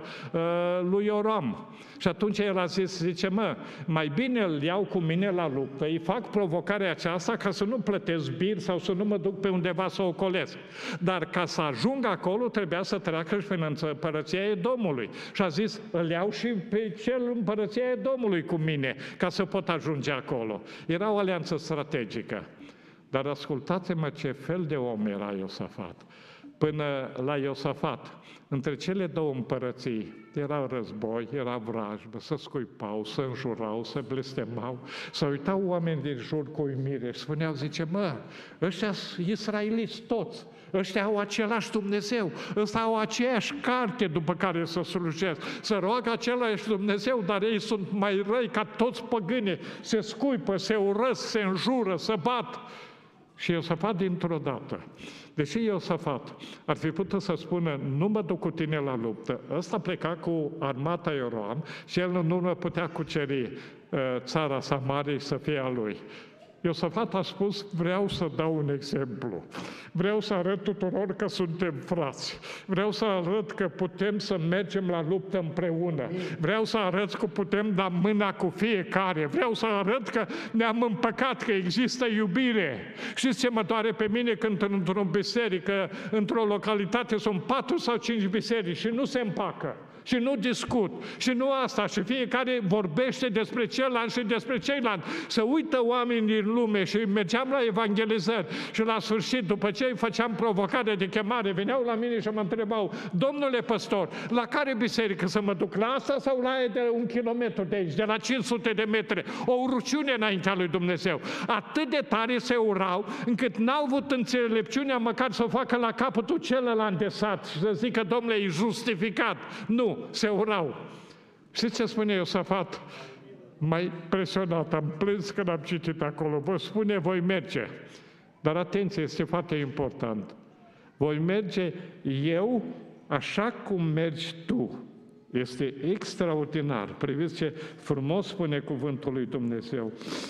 lui Ioram. Și atunci el a zis, zice, mai bine îl iau cu mine la luptă, îi fac provocarea aceasta ca să nu plătesc bir sau să nu mă duc pe undeva să o ocolesc. Dar ca să ajung acolo, trebuia să treacă și prin împărăția Edomului. Și a zis, îl iau și pe cel împărăția Edomului cu mine, ca să pot ajunge acolo. Era o alianță strategică. Dar ascultați-mă ce fel de om era Iosafat. Până la Iosafat, între cele două împărății, era război, era vrajbă, se scuipau, se înjurau, se blestemau, se uitau oameni din jur cu uimire și spuneau, zice, ăștia sunt israeliți toți, ăștia au același Dumnezeu, ăsta au aceeași carte după care să slujesc, să roagă același Dumnezeu, dar ei sunt mai răi ca toți păgâni, se scuipă, se urăsc, se înjură, se bat. Și Iosafat dintr-o dată, deși Iosafat ar fi putut să spună, nu mă duc cu tine la luptă, ăsta pleca cu armata Ioram și el nu mă putea cuceri țara Samariei să fie a lui. Iosafat a spus, vreau să dau un exemplu, vreau să arăt tuturor că suntem frați, vreau să arăt că putem să mergem la luptă împreună, vreau să arăt că putem da mâna cu fiecare, vreau să arăt că ne-am împăcat, că există iubire. Știți ce mă doare pe mine când într-o biserică, într-o localitate sunt 4 sau 5 biserici și nu se împacă. Și nu discut, și nu asta, și fiecare vorbește despre celălalt și despre ceilalți. Să uită oamenii din lume și mergeam la evangelizări și la sfârșit, după ce îi făceam provocare de chemare, veneau la mine și mă întrebau, domnule păstor, la care biserică să mă duc, la asta sau la aia de 1 kilometru de aici, de la 500 de metri? O urăciune înaintea lui Dumnezeu. Atât de tare se urau, încât n-au avut înțelepciunea măcar să o facă la capătul celălalt de sat și să zică, domnule, e justificat. Nu. Se urau. Știți ce spune Iosafat? Mai presionat, am plâns când am citit acolo. Vă spune, voi merge. Dar atenție, este foarte important. Voi merge eu așa cum mergi tu. Este extraordinar. Priviți ce frumos spune cuvântul lui Dumnezeu.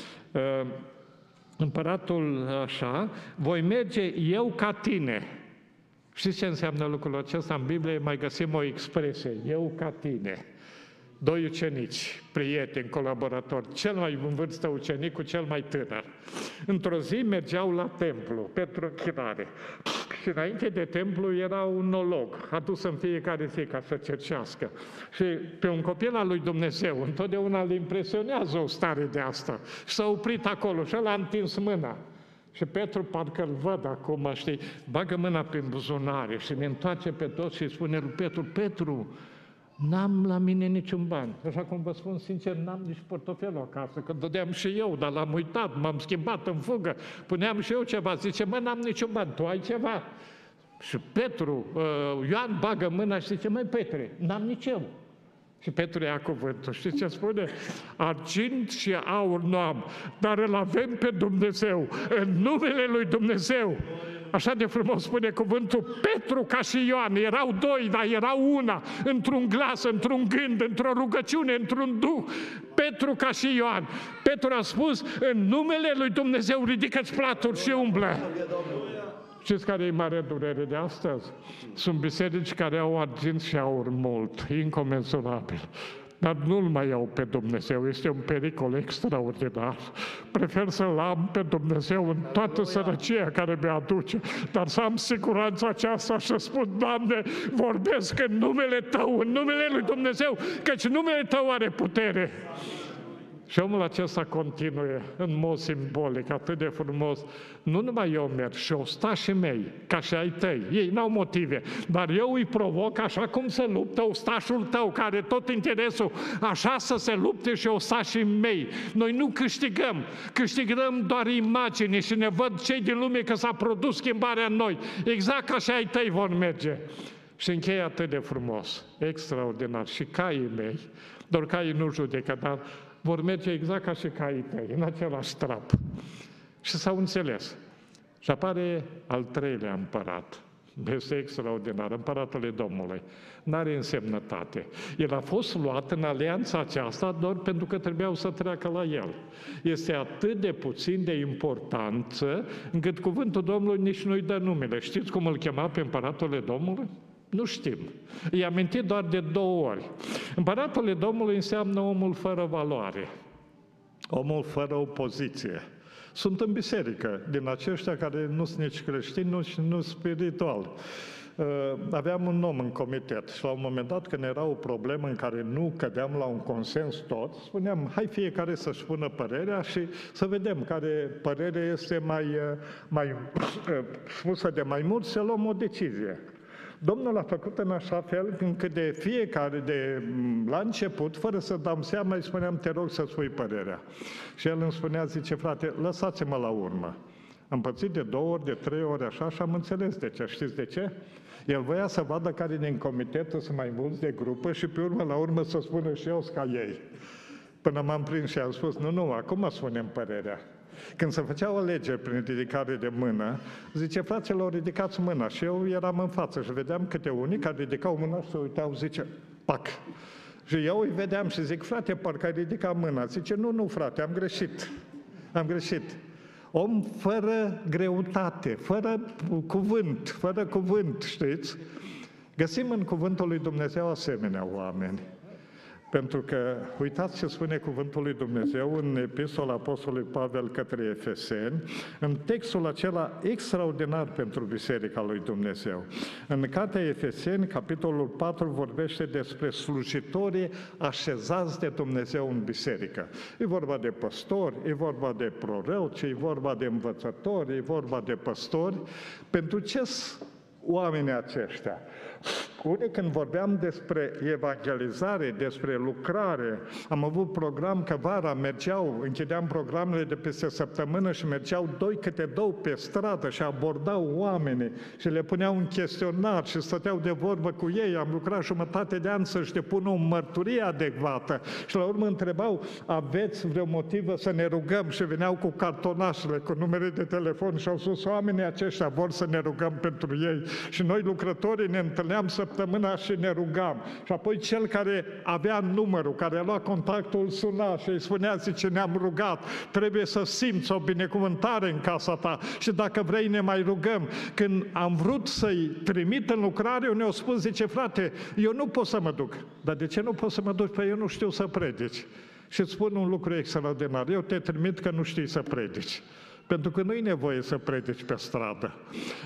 Împăratul așa, voi merge eu ca tine. Știți ce înseamnă lucrul acesta? În Biblie mai găsim o expresie, eu ca tine. 2 ucenici, prieteni, colaboratori, cel mai în vârstă ucenic cu cel mai tânăr. Într-o zi mergeau la templu pentru închinare. Și înainte de templu era un nolog, adus în fiecare zi ca să cercească. Și pe un copil al lui Dumnezeu, întotdeauna îl impresionează o stare de asta. Și s-a oprit acolo și el a întins mâna. Și Petru, parcă-l văd acum, bagă mâna prin buzunare și ne întoarce pe toți și spune lui Petru, N-am la mine niciun ban. Așa cum vă spun sincer, n-am nici portofelul acasă, că dădeam și eu, dar l-am uitat, m-am schimbat în fugă, puneam și eu ceva. Zice, mă, n-am niciun ban, tu ai ceva? Și Petru, Ioan bagă mâna și zice, măi Petre, n-am nici eu. Și Petru ia cuvântul. Știți ce spune? Argint și aur nu am, dar îl avem pe Dumnezeu, în numele lui Dumnezeu. Așa de frumos spune cuvântul. Petru ca și Ioan, erau doi, dar erau una, într-un glas, într-un gând, într-o rugăciune, într-un duh. Petru ca și Ioan. Petru a spus, în numele lui Dumnezeu ridică-ți platuri și umblă. Știți care e mare durere de astăzi? Sunt biserici care au argint și aur mult, incomensurabil. Dar nu-L mai iau pe Dumnezeu, este un pericol extraordinar. Prefer să-L am pe Dumnezeu în toată sărăcia care mi aduce, dar să am siguranța aceasta și să spun, Doamne, vorbesc în numele Tău, în numele lui Dumnezeu, căci numele Tău are putere. Și omul acesta continuă în mod simbolic, atât de frumos. Nu numai eu merg, și ostașii mei, ca și ai tăi, ei n-au motive, dar eu îi provoc așa cum se luptă ostașul tău, care are tot interesul, așa să se lupte și ostașii mei. Noi nu câștigăm, câștigăm doar imagine și ne văd cei din lume că s-a produs schimbarea în noi. Exact ca și ai tăi vor merge. Și încheie atât de frumos, extraordinar. Și caii mei, doar caii nu judecă, dar vor merge exact ca și caii tăi, în același trap. Și s-au înțeles. Și apare al treilea împărat. Este extraordinar, împăratul Domnului. N-are însemnătate. El a fost luat în alianța aceasta doar pentru că trebuiau să treacă la el. Este atât de puțin de importanță încât cuvântul Domnului nici nu-i dă numele. Știți cum îl chema pe împăratul Domnului? Nu știm. I-a mintit doar de 2 ori. Împăratul Domnului înseamnă omul fără valoare. Omul fără opoziție. Sunt în biserică, din aceștia care nu sunt nici creștini, nici nu spiritual. Aveam un om în comitet și la un moment dat, când era o problemă în care nu cădeam la un consens tot, spuneam, hai fiecare să-și spună părerea și să vedem care părere este mai spusă de mai mult, să luăm o decizie. Domnul a făcut în așa fel încât de fiecare, la început, fără să dăm seama, îi spuneam, te rog să spui părerea. Și el îmi spunea, zice, frate, lăsați-mă la urmă. Am pățit de 2 ori, de 3 ori așa și am înțeles de ce. Știți de ce? El voia să vadă care din comitet sunt mai mulți de grupă și pe urmă, la urmă, să spună și eu ca ei. Până m-am prins și am spus, nu, acum spunem părerea. Când se făceau alegeri prin ridicare de mână, zice, fraților, ridicați mâna. Și eu eram în față și vedeam câte unii care ridicau mâna și se uitau, zice, pac. Și eu îi vedeam și zic, frate, parcă ai ridicat mâna. Zice, nu, frate, am greșit. Om fără greutate, fără cuvânt, știți? Găsim în cuvântul lui Dumnezeu asemenea oameni. Pentru că, uitați ce spune cuvântul lui Dumnezeu în epistola Apostolului Pavel către Efeseni, în textul acela extraordinar pentru Biserica lui Dumnezeu. În cartea Efeseni, capitolul 4, vorbește despre slujitorii așezați de Dumnezeu în biserică. E vorba de păstori, e vorba de proroci, e vorba de învățători, e vorba de păstori. Pentru ce oamenii aceștia? Unii, când vorbeam despre evangelizare, despre lucrare, am avut program că vara închideam programele de peste săptămână și mergeau 2 câte 2 pe stradă și abordau oamenii și le puneau un chestionar și stăteau de vorbă cu ei. Am lucrat jumătate de an să-și depună o mărturie adecvată și la urmă întrebau, aveți vreo motivă să ne rugăm? Și veneau cu cartonașele, cu numere de telefon și au spus, oamenii aceștia vor să ne rugăm pentru ei. Și noi, lucrătorii, ne întâlneam săptămâna și ne rugam. Și apoi cel care avea numărul, care a luat contactul, suna și îi spunea, zice, ne-am rugat, trebuie să simți o binecuvântare în casa ta și dacă vrei ne mai rugăm. Când am vrut să-i trimit în lucrare, ne-au spus, zice, frate, eu nu pot să mă duc. Dar de ce nu pot să mă duc? Păi eu nu știu să predici. Și îți spun un lucru extraordinar, eu te trimit că nu știi să predici. Pentru că nu e nevoie să predici pe stradă.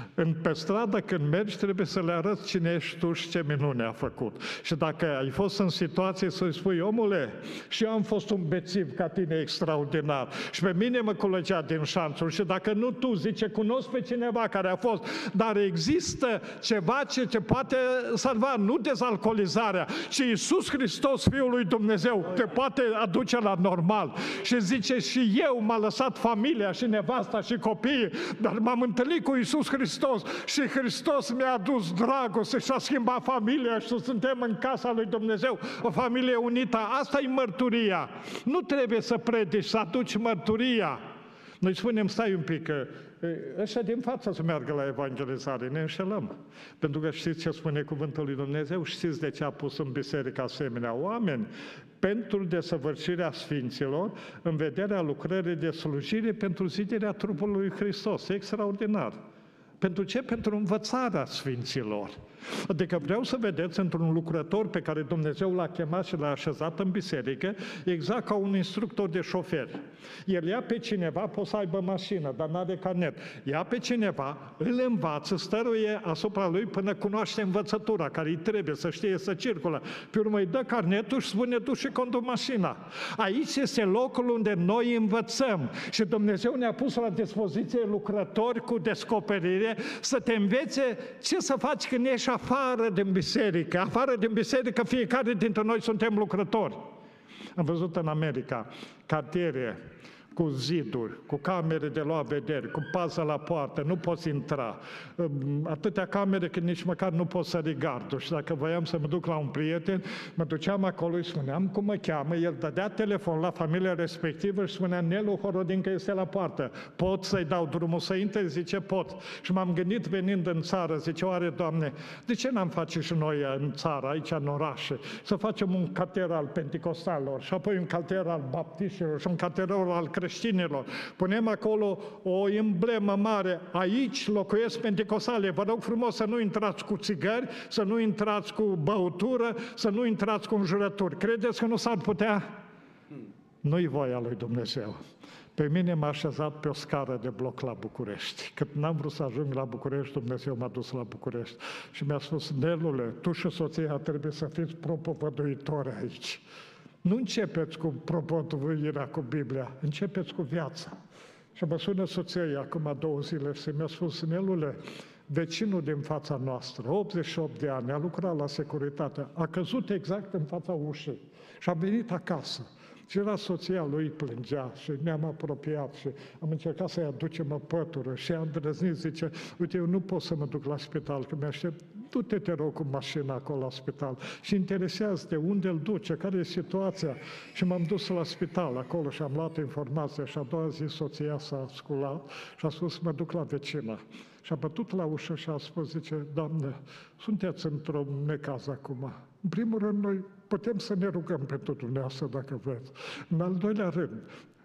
Pe stradă, când mergi, trebuie să le arăți cine ești tu și ce minune a făcut. Și dacă ai fost în situație să-i spui, omule, și eu am fost un bețiv ca tine extraordinar și pe mine mă culegea din șanțuri și dacă nu tu, zice, cunosc pe cineva care a fost, dar există ceva ce poate salva, nu dezalcoolizarea, ci Iisus Hristos, Fiul lui Dumnezeu, te poate aduce la normal. Și zice, și eu m-a lăsat familia și nevasta și copiii, dar m-am întâlnit cu Iisus Hristos și Hristos mi-a adus dragoste și a schimbat familia și suntem în casa lui Dumnezeu, o familie unită. Asta e mărturia. Nu trebuie să predici, să aduci mărturia. Noi spunem, stai un pic, că ăștia din față să meargă la evangelizare, ne înșelăm. Pentru că știți ce spune cuvântul lui Dumnezeu? Știți de ce a pus în biserică asemenea oameni? Pentru desăvârșirea sfinților, în vederea lucrării de slujire, pentru ziderea trupului lui Hristos. Extraordinar! Pentru ce? Pentru învățarea sfinților. Adică vreau să vedeți într-un lucrător pe care Dumnezeu l-a chemat și l-a așezat în biserică, exact ca un instructor de șofer. El ia pe cineva, poate să aibă mașină, dar n-are carnet. Ia pe cineva, îl învață, stăruie asupra lui până cunoaște învățătura care îi trebuie să știe să circulă. Pe urmă îi dă carnetul și spune, du și conduc mașina. Aici este locul unde noi învățăm și Dumnezeu ne-a pus la dispoziție lucrători cu descoperire să te învețe ce să faci când ești afară din biserică. Afară din biserică, fiecare dintre noi suntem lucrători. Am văzut în America cartiere cu ziduri, cu camere de luat vederi, cu pază la poartă, nu poți intra. Atâtea camere că nici măcar nu poți să gardul. Și dacă voiam să mă duc la un prieten, mă duceam acolo, îi spuneam cum mă cheamă, el dădea telefon la familia respectivă și spunea, Nelu Horodincă este la poartă. Pot să-i dau drumul să intre? Zice, pot. Și m-am gândit venind în țară, zice, oare, Doamne, de ce n-am face și noi în țară, aici în orașe, să facem un cartier al penticostalilor și apoi un cartier al baptiștilor și un cartier al creștinilor. Punem acolo o emblemă mare. Aici locuiesc penticostale. Vă rog frumos să nu intrați cu țigări, să nu intrați cu băutură, să nu intrați cu înjurături. Credeți că nu s-ar putea? Nu-i voia lui Dumnezeu. Pe mine m-a așezat pe o scară de bloc la București. Când n-am vrut să ajung la București, Dumnezeu m-a dus la București. Și mi-a spus, Nelule, tu și soția trebuie să fiți propovăduitori aici. Nu începeți cu propovăduirea cu Biblia, începeți cu viața. Și mă sună soția acum 2 zile și mi-a spus, Nelule, vecinul din fața noastră, 88 de ani, a lucrat la securitate, a căzut exact în fața ușii și a venit acasă. Și era soția lui, plângea și ne-am apropiat și am încercat să-i aducem o pătură și a îndrăznit, zice, uite, eu nu pot să mă duc la spital, că mi-aștept, du-te, te rog, cu mașina acolo la spital și interesează-te unde îl duce, care e situația. Și m-am dus la spital acolo și am luat informația și a doua zi soția s-a sculat și a spus, mă duc la vecina. Și a bătut la ușă și a spus, zice, Doamne, sunteți într-un necaz acum. În primul rând, noi putem să ne rugăm pentru dumneavoastră, dacă vreți. În al doilea rând,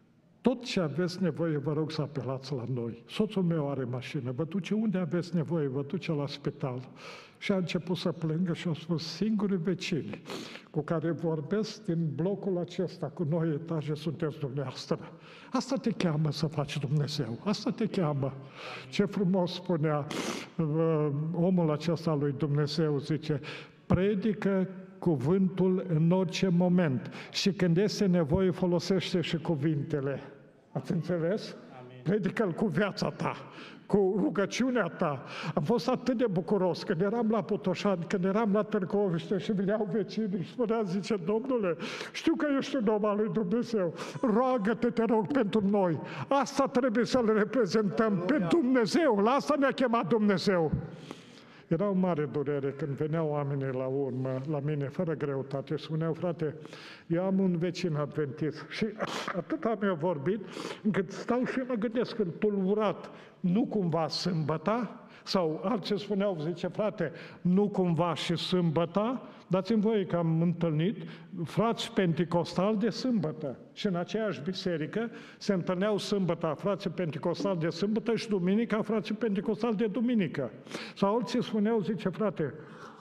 tot ce aveți nevoie, vă rog să apelați la noi. Soțul meu are mașină, vă duce unde aveți nevoie, vă duce la spital. Și a început să plângă și a spus, singurii vecini cu care vorbesc din blocul acesta, cu 9 etaje, sunteți dumneavoastră. Asta te cheamă să faci Dumnezeu, asta te cheamă. Ce frumos spunea omul acesta lui Dumnezeu, zice, predică cuvântul în orice moment și când este nevoie folosește și cuvintele. Ați înțeles? Predică-l cu viața ta, cu rugăciunea ta. Am fost atât de bucuros când eram la Botoșani, când eram la Târgoviște și veneau vecinii și spunea, zice, Domnule, știu că ești un om al lui Dumnezeu, roagă-te, te rog, pentru noi. Asta trebuie să-L reprezentăm pe Dumnezeu, la asta ne-a chemat Dumnezeu. Era o mare durere când veneau oamenii la urmă, la mine, fără greutate, și spuneau, frate, eu am un vecin adventist și atât am eu vorbit, încât stau și mă gândesc, când tulburat, nu cumva sâmbăta? Sau alții spuneau, zice, frate, nu cumva și sâmbăta? Dați-mi voie că am întâlnit frați penticostali de sâmbătă. Și în aceeași biserică se întâlneau sâmbăta frații penticostali de sâmbătă și duminica frații penticostali de duminică. Sau alții spuneau, zice, frate,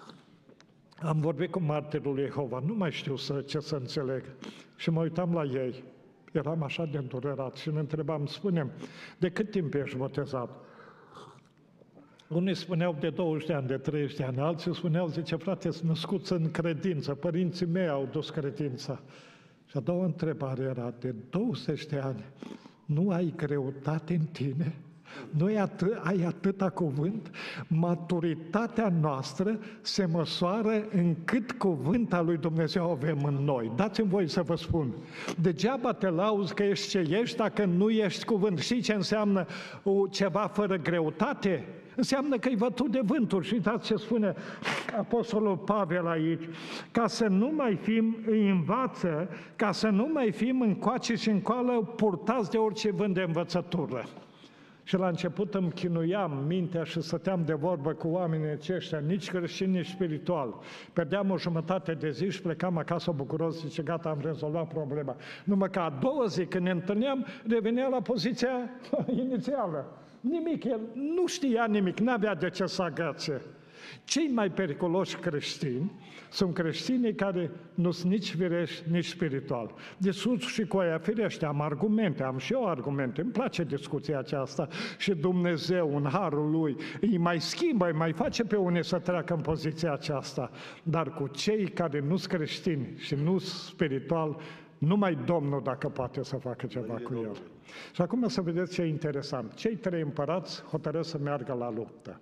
am vorbit cu martirul lui Jehova, nu mai știu ce să înțeleg. Și mă uitam la ei Eram așa de îndurerat și ne întrebam, spune-mi, de cât timp ești botezat? Unii spuneau de 20 de ani, de 30 de ani, alții spuneau, zice, frate, sunt născuți în credință, părinții mei au dus credința. Și a doua întrebare era, de 20 de ani, nu ai greutate în tine? Nu ai atâta cuvânt? Maturitatea noastră se măsoară în cât cuvânt al lui Dumnezeu avem în noi. Dați-mi voi să vă spun, degeaba te lauzi că ești ce ești dacă nu ești cuvânt. Știi ce înseamnă ceva fără greutate? Înseamnă că-i vătut de vânturi. Și uitați ce spune Apostolul Pavel aici. Ca să nu mai fim, îi învață, ca să nu mai fim încoace și încoală purtați de orice vânt de învățătură. Și la început îmi chinuiam mintea și stăteam de vorbă cu oamenii aceștia, nici creștini, nici spiritual. Perdeam o jumătate de zi și plecam acasă bucuros, zice, gata, am rezolvat problema. Numai că a doua zi, când ne întâlneam, revenea la poziția inițială. Nimic, el nu știa nimic, n-avea de ce să agațe. Cei mai periculoși creștini sunt creștinii care nu sunt nici firești, nici spiritual. De sus și cu aia, firește, am argumente, am și eu argumente, îmi place discuția aceasta și Dumnezeu, în harul Lui, îi mai schimbă, îi mai face pe unii să treacă în poziția aceasta. Dar cu cei care nu sunt creștini și nu sunt spiritual, numai Domnul dacă poate să facă ceva cu el. Și acum să vedeți ce e interesant. Cei trei împărați hotărăsc să meargă la luptă.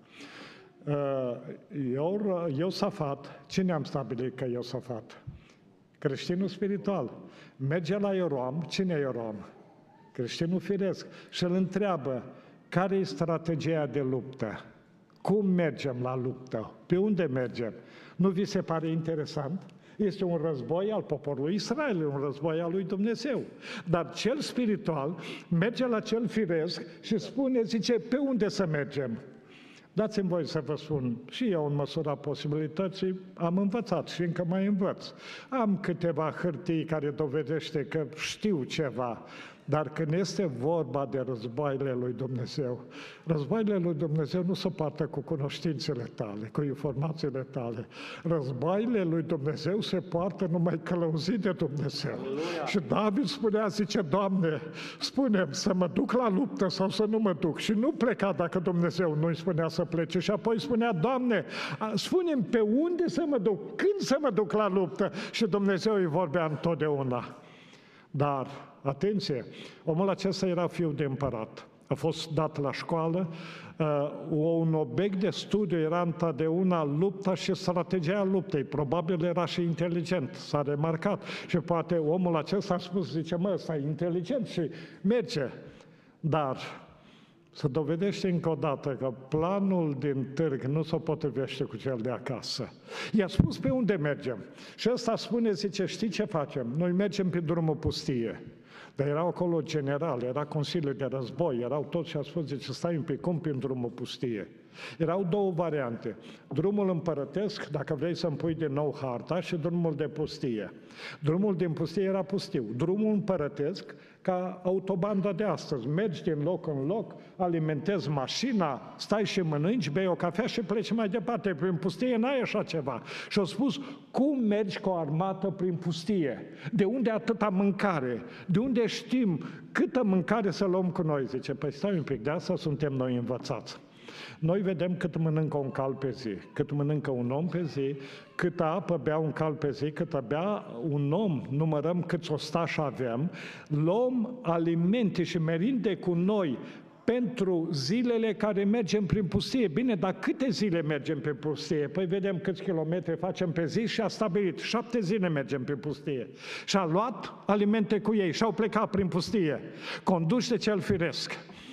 Iosafat, cine am stabilit că Iosafat? Creștinul spiritual. Merge la Ioram, cine e Ioram? Creștinul firesc. Și îl întreabă, care e strategia de luptă? Cum mergem la luptă? Pe unde mergem? Nu vi se pare interesant? Este un război al poporului Israel, un război al lui Dumnezeu. Dar cel spiritual merge la cel firesc și spune, zice, pe unde să mergem? Dați-mi voi să vă spun, și eu în măsura posibilității am învățat și încă mai învăț. Am câteva hârtii care dovedește că știu ceva, dar când este vorba de războaiele lui Dumnezeu, războaiele lui Dumnezeu nu se poartă cu cunoștințele tale, cu informațiile tale. Războaiele lui Dumnezeu se poartă numai călăuzit de Dumnezeu. Aleluia. Și David spunea, zice, Doamne, spune-mi să mă duc la luptă sau să nu mă duc. Și nu pleca dacă Dumnezeu nu-i spunea să plece. Și apoi spunea, Doamne, spune-mi pe unde să mă duc, când să mă duc la luptă. Și Dumnezeu îi vorbea întotdeauna. Dar, atenție, omul acesta era fiu de împărat. A fost dat la școală, un obiect de studiu era întotdeauna lupta și strategia luptei. Probabil era și inteligent, s-a remarcat. Și poate omul acesta a spus, zice, mă, ăsta e inteligent și merge. Dar se dovedește încă o dată că planul din târg nu se potrivește cu cel de acasă. I-a spus pe unde mergem. Și ăsta spune, zice, știi ce facem? Noi mergem pe drumul pustie. Dar erau acolo generali, era Consiliul de Război, erau toți și a spus, zice, stai un pic, cum prin drumul pustie? Erau două variante. Drumul împărătesc, dacă vrei să-mi pui din nou harta, și drumul de pustie. Drumul din pustie era pustiu. Drumul împărătesc, ca autobanda de astăzi. Mergi din loc în loc, alimentezi mașina, stai și mănânci, bei o cafea și pleci mai departe. Prin pustie n-ai așa ceva. Și au spus, cum mergi cu o armată prin pustie? De unde atâta mâncare? De unde știm câtă mâncare să luăm cu noi? Zice, păi stai un pic, de asta suntem noi învățați. Noi vedem cât mănâncă un cal pe zi, cât mănâncă un om pe zi, câtă apă bea un cal pe zi, cât bea un om, numărăm câți ostași avem, luăm alimente și merinde cu noi pentru zilele care mergem prin pustie. Bine, dar câte zile mergem pe pustie? Păi vedem câți kilometri facem pe zi și a stabilit, 7 zile mergem pe pustie. Și a luat alimente cu ei și au plecat prin pustie, conduși de cel firesc.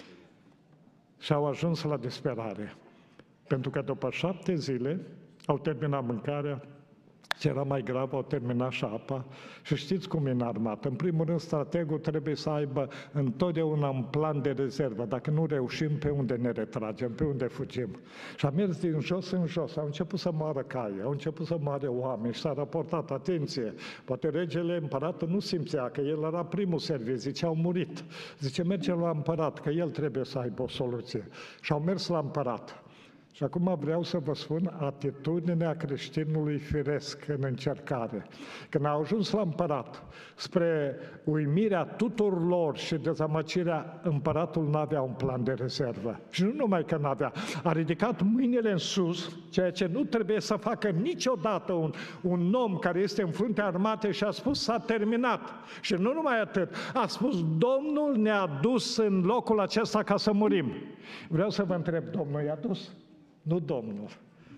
Și au ajuns la disperare. Pentru că după 7 zile au terminat mâncarea, ce era mai grav, au terminat și apa. Și știți cum e în armată. În primul rând, strategul trebuie să aibă întotdeauna un plan de rezervă. Dacă nu reușim, pe unde ne retragem, pe unde fugim. Și a mers din jos în jos. Au început să moară cai, au început să moară oameni și s-a raportat, atenție, poate regele, împăratul nu simțea că el era primul serviciu, zice, au murit. Zice, merge la împărat, că el trebuie să aibă o soluție. Și au mers la împărat. Și acum vreau să vă spun atitudinea creștinului firesc în încercare. Când a ajuns la împărat, spre uimirea tuturor lor și dezamăcirea, împăratul n-avea un plan de rezervă. Și nu numai că n-avea, a ridicat mâinile în sus, ceea ce nu trebuie să facă niciodată un om care este în fruntea armatei, și a spus: s-a terminat. Și nu numai atât, a spus: Domnul ne-a dus în locul acesta ca să murim. Vreau să vă întreb, Domnul i-a dus? Nu Domnul.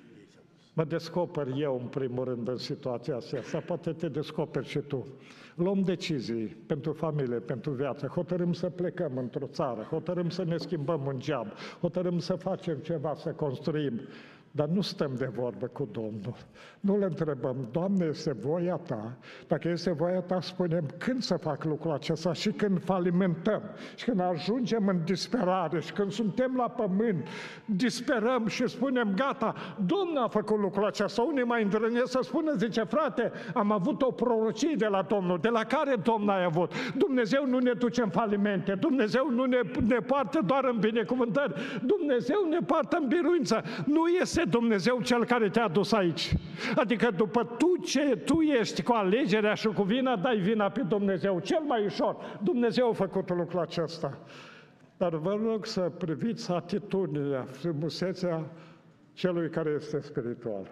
Mă descoper eu, în primul rând, în situația asta. Poate te descoperi și tu. Luăm decizii pentru familie, pentru viață. Hotărâm să plecăm într-o țară, hotărâm să ne schimbăm un job, hotărâm să facem ceva, să construim. Dar nu stăm de vorbă cu Domnul. Nu le întrebăm: Doamne, este voia Ta? Dacă este voia Ta, spunem când să fac lucrul acesta și când falimentăm. Și când ajungem în disperare și când suntem la pământ, disperăm și spunem: gata, Domnul a făcut lucrul acesta. Unii mai îndrăznesc să spună, zice: frate, am avut o prorocie de la Domnul. De la care Domnul ai avut? Dumnezeu nu ne duce în falimente, Dumnezeu nu ne poartă doar în binecuvântări, Dumnezeu ne poartă în biruință. Nu este Dumnezeu cel care te-a dus aici. Adică după tu ești cu alegerea și cu vina, dai vina pe Dumnezeu. Cel mai ușor. Dumnezeu a făcut lucrul acesta. Dar vă rog să priviți atitudinea, frumusețea celui care este spiritual.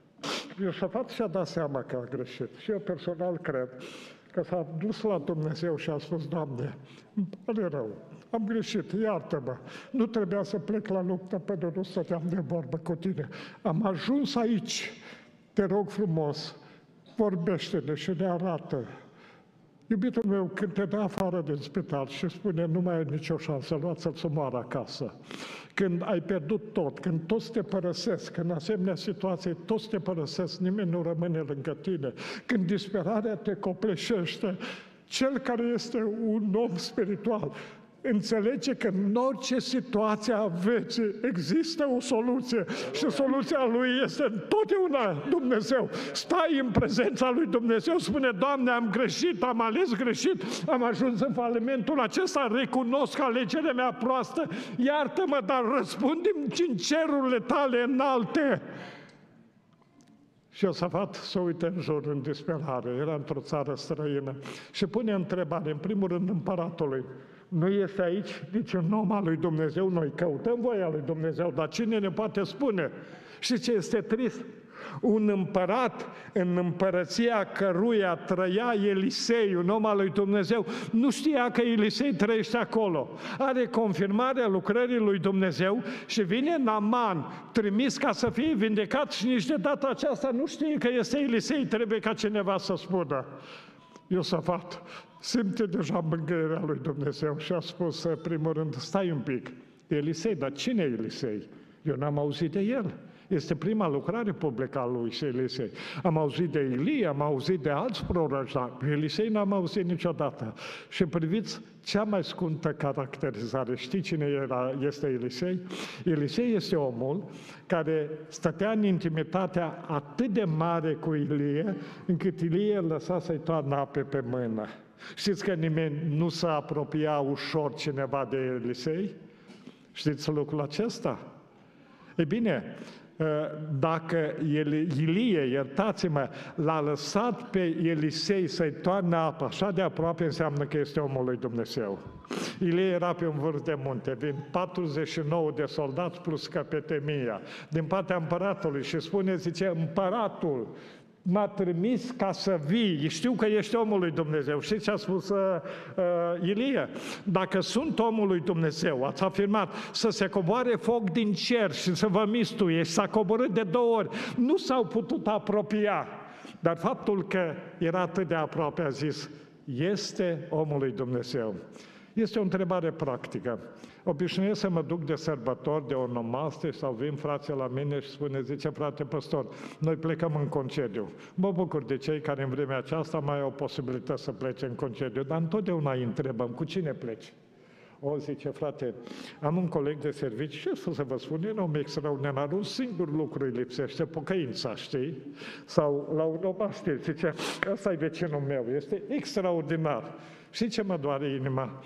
Iosafat și-a dat seama că a greșit. Și eu personal cred că s-a dus la Dumnezeu și a spus: Doamne, îmi pare rău, am greșit, iartă-mă, nu trebuia să plec la luptă pentru nu stăteam de vorbă cu tine. Am ajuns aici, te rog frumos, vorbește-ne și ne arată. Iubitul meu, când te dă afară din spital și spune: nu mai ai nicio șansă, luați-l să moară acasă. Când ai pierdut tot, când toți te părăsesc, în asemenea situație toți te părăsesc, nimeni nu rămâne lângă tine, când disperarea te copleșește, cel care este un om spiritual înțelege că în orice situație a vieții există o soluție și soluția lui este întotdeauna Dumnezeu. Stai în prezența lui Dumnezeu, spune: Doamne, am greșit, am ales greșit, am ajuns în falimentul acesta, recunosc alegerea mea proastă, iartă-mă, dar răspunde-mi în cerurile tale înalte. Și Iosafat se uită în jur în disperare, era într-o țară străină și pune întrebare, în primul rând, împăratului: nu este aici niciun om al lui Dumnezeu? Noi căutăm voia lui Dumnezeu, dar cine ne poate spune? Și ce este trist? Un împărat în împărăția căruia trăia Elisei, un om al lui Dumnezeu, nu știa că Elisei trăiește acolo. Are confirmarea lucrării lui Dumnezeu și vine Naaman, trimis ca să fie vindecat, și nici de data aceasta nu știe că este Elisei, trebuie ca cineva să spună. Iosafat simte deja mângâierea lui Dumnezeu și a spus, în primul rând: stai un pic, Elisei, dar cine e Elisei? Eu n-am auzit de el. Este prima lucrare publică a lui Elisei. Am auzit de Ilie, am auzit de alți proroci, dar Elisei n-am auzit niciodată. Și priviți cea mai scuntă caracterizare. Știi cine este Elisei? Elisei este omul care stătea în intimitatea atât de mare cu Ilie, încât Ilie îl lăsa să-i toarnă ape pe mână. Știți că nimeni nu se apropia ușor cineva de Elisei? Știți lucrul acesta? E bine, dacă Ilie, iertați-mă, l-a lăsat pe Elisei să-i toarne apă așa de aproape, înseamnă că este omul lui Dumnezeu. Ilie era pe un vârf de munte, vin 49 de soldați plus căpetemia, din partea împăratului, și spune, zice, împăratul m-a trimis ca să vii, știu că ești omul lui Dumnezeu. Știți ce a spus Ilie? Dacă sunt omul lui Dumnezeu, ați afirmat, să se coboare foc din cer și să vă mistuie, și s-a coborât de 2 ori. Nu s-au putut apropia, dar faptul că era atât de aproape, a zis, este omul lui Dumnezeu. Este o întrebare practică. Obișnuiesc să mă duc de sărbători, de onomaste, sau vin frații la mine și spune, zice, frate păstor, noi plecăm în concediu. Mă bucur de cei care în vremea aceasta mai au posibilitatea să plece în concediu, dar întotdeauna îi întrebăm, cu cine pleci? O, zice, frate, am un coleg de serviciu și să vă spun, e un om extraordinar, un singur lucru îi lipsește, pocăința, știi? Sau la un onomaste, zice, ăsta e vecinul meu, este extraordinar. Și ce mă doare inima?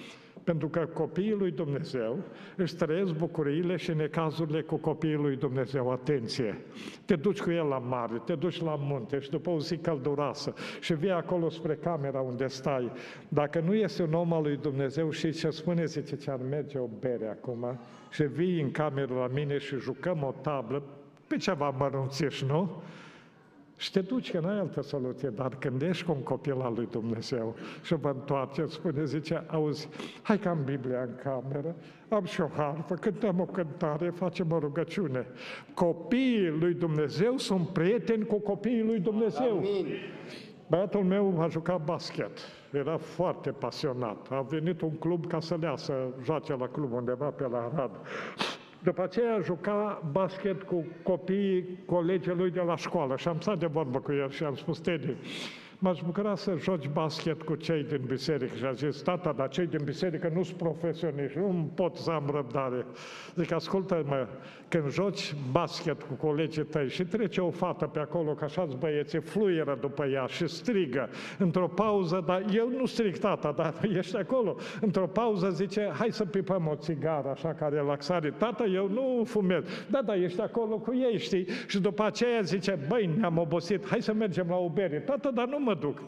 Pentru că copiii lui Dumnezeu își trăiesc bucuriile și necazurile cu copiii lui Dumnezeu. Atenție! Te duci cu el la mare, te duci la munte și după o zi călduroasă și vii acolo spre camera unde stai. Dacă nu este un om al lui Dumnezeu și ce spune, zice, ce ar merge o bere acum și vii în cameră la mine și jucăm o tablă pe ceva mărunțiș, nu? Și te duci, că n-ai altă soluție, dar când ești cu un copil al lui Dumnezeu și vă întoarceți, spune, zice, auzi, hai că am Biblia în cameră, am și o harfă, cântăm o cântare, facem o rugăciune. Copiii lui Dumnezeu sunt prieteni cu copiii lui Dumnezeu. Amin. Băiatul meu a jucat basket, era foarte pasionat, a venit un club ca să lea, să joace la club undeva pe la Arad. După aceea juca basket cu copiii colegii lui de la școală și am stat de vorbă cu el și am spus, Teddy, m-aș bucura să joci basket cu cei din biserică. Și a zis, tata, dar cei din biserică nu sunt profesioniști, nu pot să am răbdare. Zic, ascultă-mă, când joci basket cu colegii tăi și trece o fată pe acolo, că așa-ți băieții, fluieră după ea și strigă într-o pauză, dar eu nu strig, tata, dar ești acolo. Într-o pauză zice, hai să pipăm o țigară, așa, ca relaxare. Tata, eu nu fumez. Da, ești acolo cu ei, știi? Și după aceea zice, băi, ne-am obosit, hai să mergem la o bere. Tata, dar nu mă duc.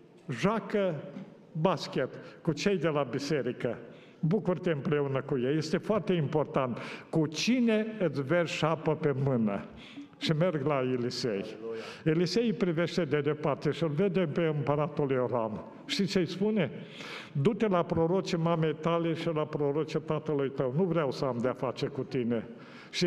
Joacă basket cu cei de la biserică. Bucur-te împreună cu ei. Este foarte important. Cu cine îți vergi apă pe mână? Și merg la Elisei. Elisei îi privește de departe și îl vede pe împăratul Ioram. Știți ce îi spune? Du-te la prorocii mamei tale și la prorocii tatălui tău. Nu vreau să am de-a face cu tine. Și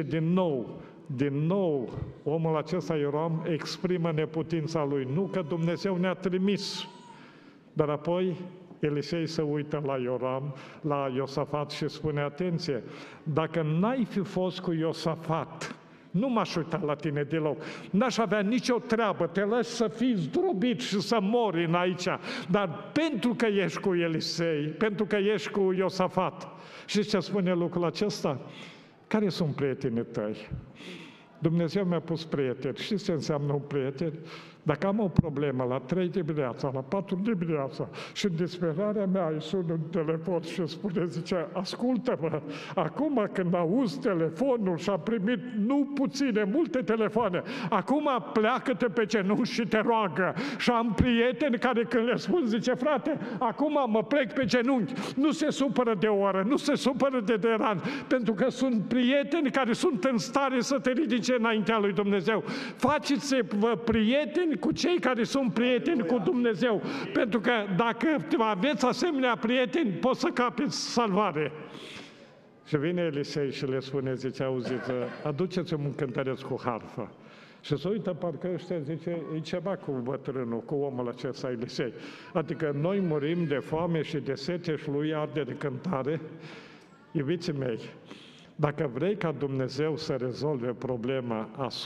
din nou, omul acesta, Ioram, exprimă neputința lui. Nu că Dumnezeu ne-a trimis. Dar apoi Elisei se uită la Ioram, la Iosafat și spune, atenție, dacă n-ai fi fost cu Iosafat, nu m-aș uita la tine deloc. N-aș avea nicio treabă, te lași să fii zdrobit și să mori în aici. Dar pentru că ești cu Elisei, pentru că ești cu Iosafat. Și ce spune lucrul acesta? Care sunt prietenii tăi? Dumnezeu mi-a pus prieteni. Știți ce înseamnă un prieten? Dacă am o problemă la 3 dimineața, la 4 dimineața și în disperarea mea îi sun un telefon și spune, zice, ascultă-mă, acum când auzi telefonul și am primit nu puține, multe telefoane, acum pleacă-te pe genunchi și te roagă. Și am prieteni care când le spun, zice, frate, acum mă plec pe genunchi, nu se supără de oră, nu se supără de deranj, pentru că sunt prieteni care sunt în stare să te ridice înaintea lui Dumnezeu. Faceți-vă prieteni cu cei care sunt prieteni cu Dumnezeu. Pentru că dacă aveți asemenea prieteni, poți să capeți salvare. Și vine Elisei și le spune, zice, auziți, aduceți-mi un cântăreț cu harfă. Și se uită, parcă ăștia, zice, e ceva cu bătrânul, cu omul acesta, Elisei. Adică noi murim de foame și de sete și lui arde de cântare. Iubiții mei, dacă vrei ca Dumnezeu să rezolve problema,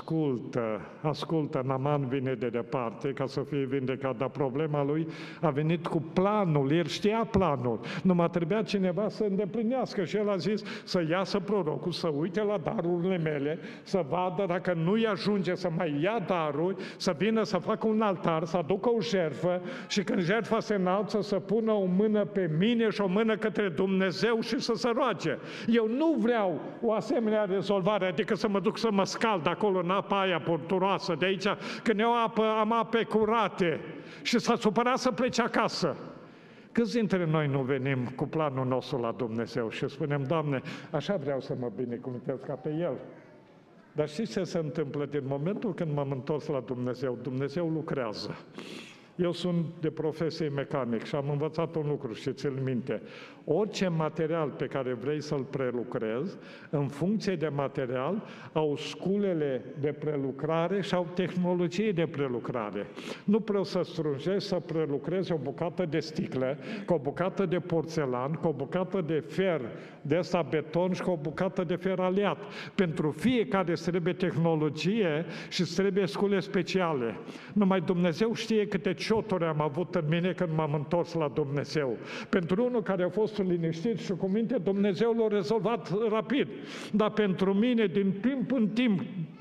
ascultă, Naaman vine de departe ca să fie vindecat, dar problema lui a venit cu planul, el știa planul, numai trebuia cineva să îndeplinească și el a zis să iasă prorocul, să uite la darurile mele, să vadă dacă nu-i ajunge să mai ia daruri, să vină să facă un altar, să aducă o jertfă și când jertfa se înalță să pună o mână pe mine și o mână către Dumnezeu și să se roage. Eu nu vreau o asemenea rezolvare, adică să mă duc să mă scald acolo în apa aia porturoasă de aici, când eu am ape curate și s-a supărat să plece acasă. Câți dintre noi nu venim cu planul nostru la Dumnezeu și spunem, Doamne, așa vreau să mă binecuvântez ca pe El. Dar știți ce se întâmplă? Din momentul când m-am întors la Dumnezeu, Dumnezeu lucrează. Eu sunt de profesie mecanic și am învățat un lucru și ți-l minte. Orice material pe care vrei să-l prelucrezi, în funcție de material, au sculele de prelucrare și au tehnologie de prelucrare. Nu poți să strungești, să prelucrezi o bucată de sticlă, cu o bucată de porțelan, cu o bucată de fer de ăsta beton și cu o bucată de fer aliat. Pentru fiecare îți trebuie tehnologie și îți trebuie scule speciale. Numai Dumnezeu știe câte cioturi am avut în mine când m-am întors la Dumnezeu. Pentru unul care a fost liniștit și cu minte, Dumnezeu l-a rezolvat rapid. Dar pentru mine, din timp în timp,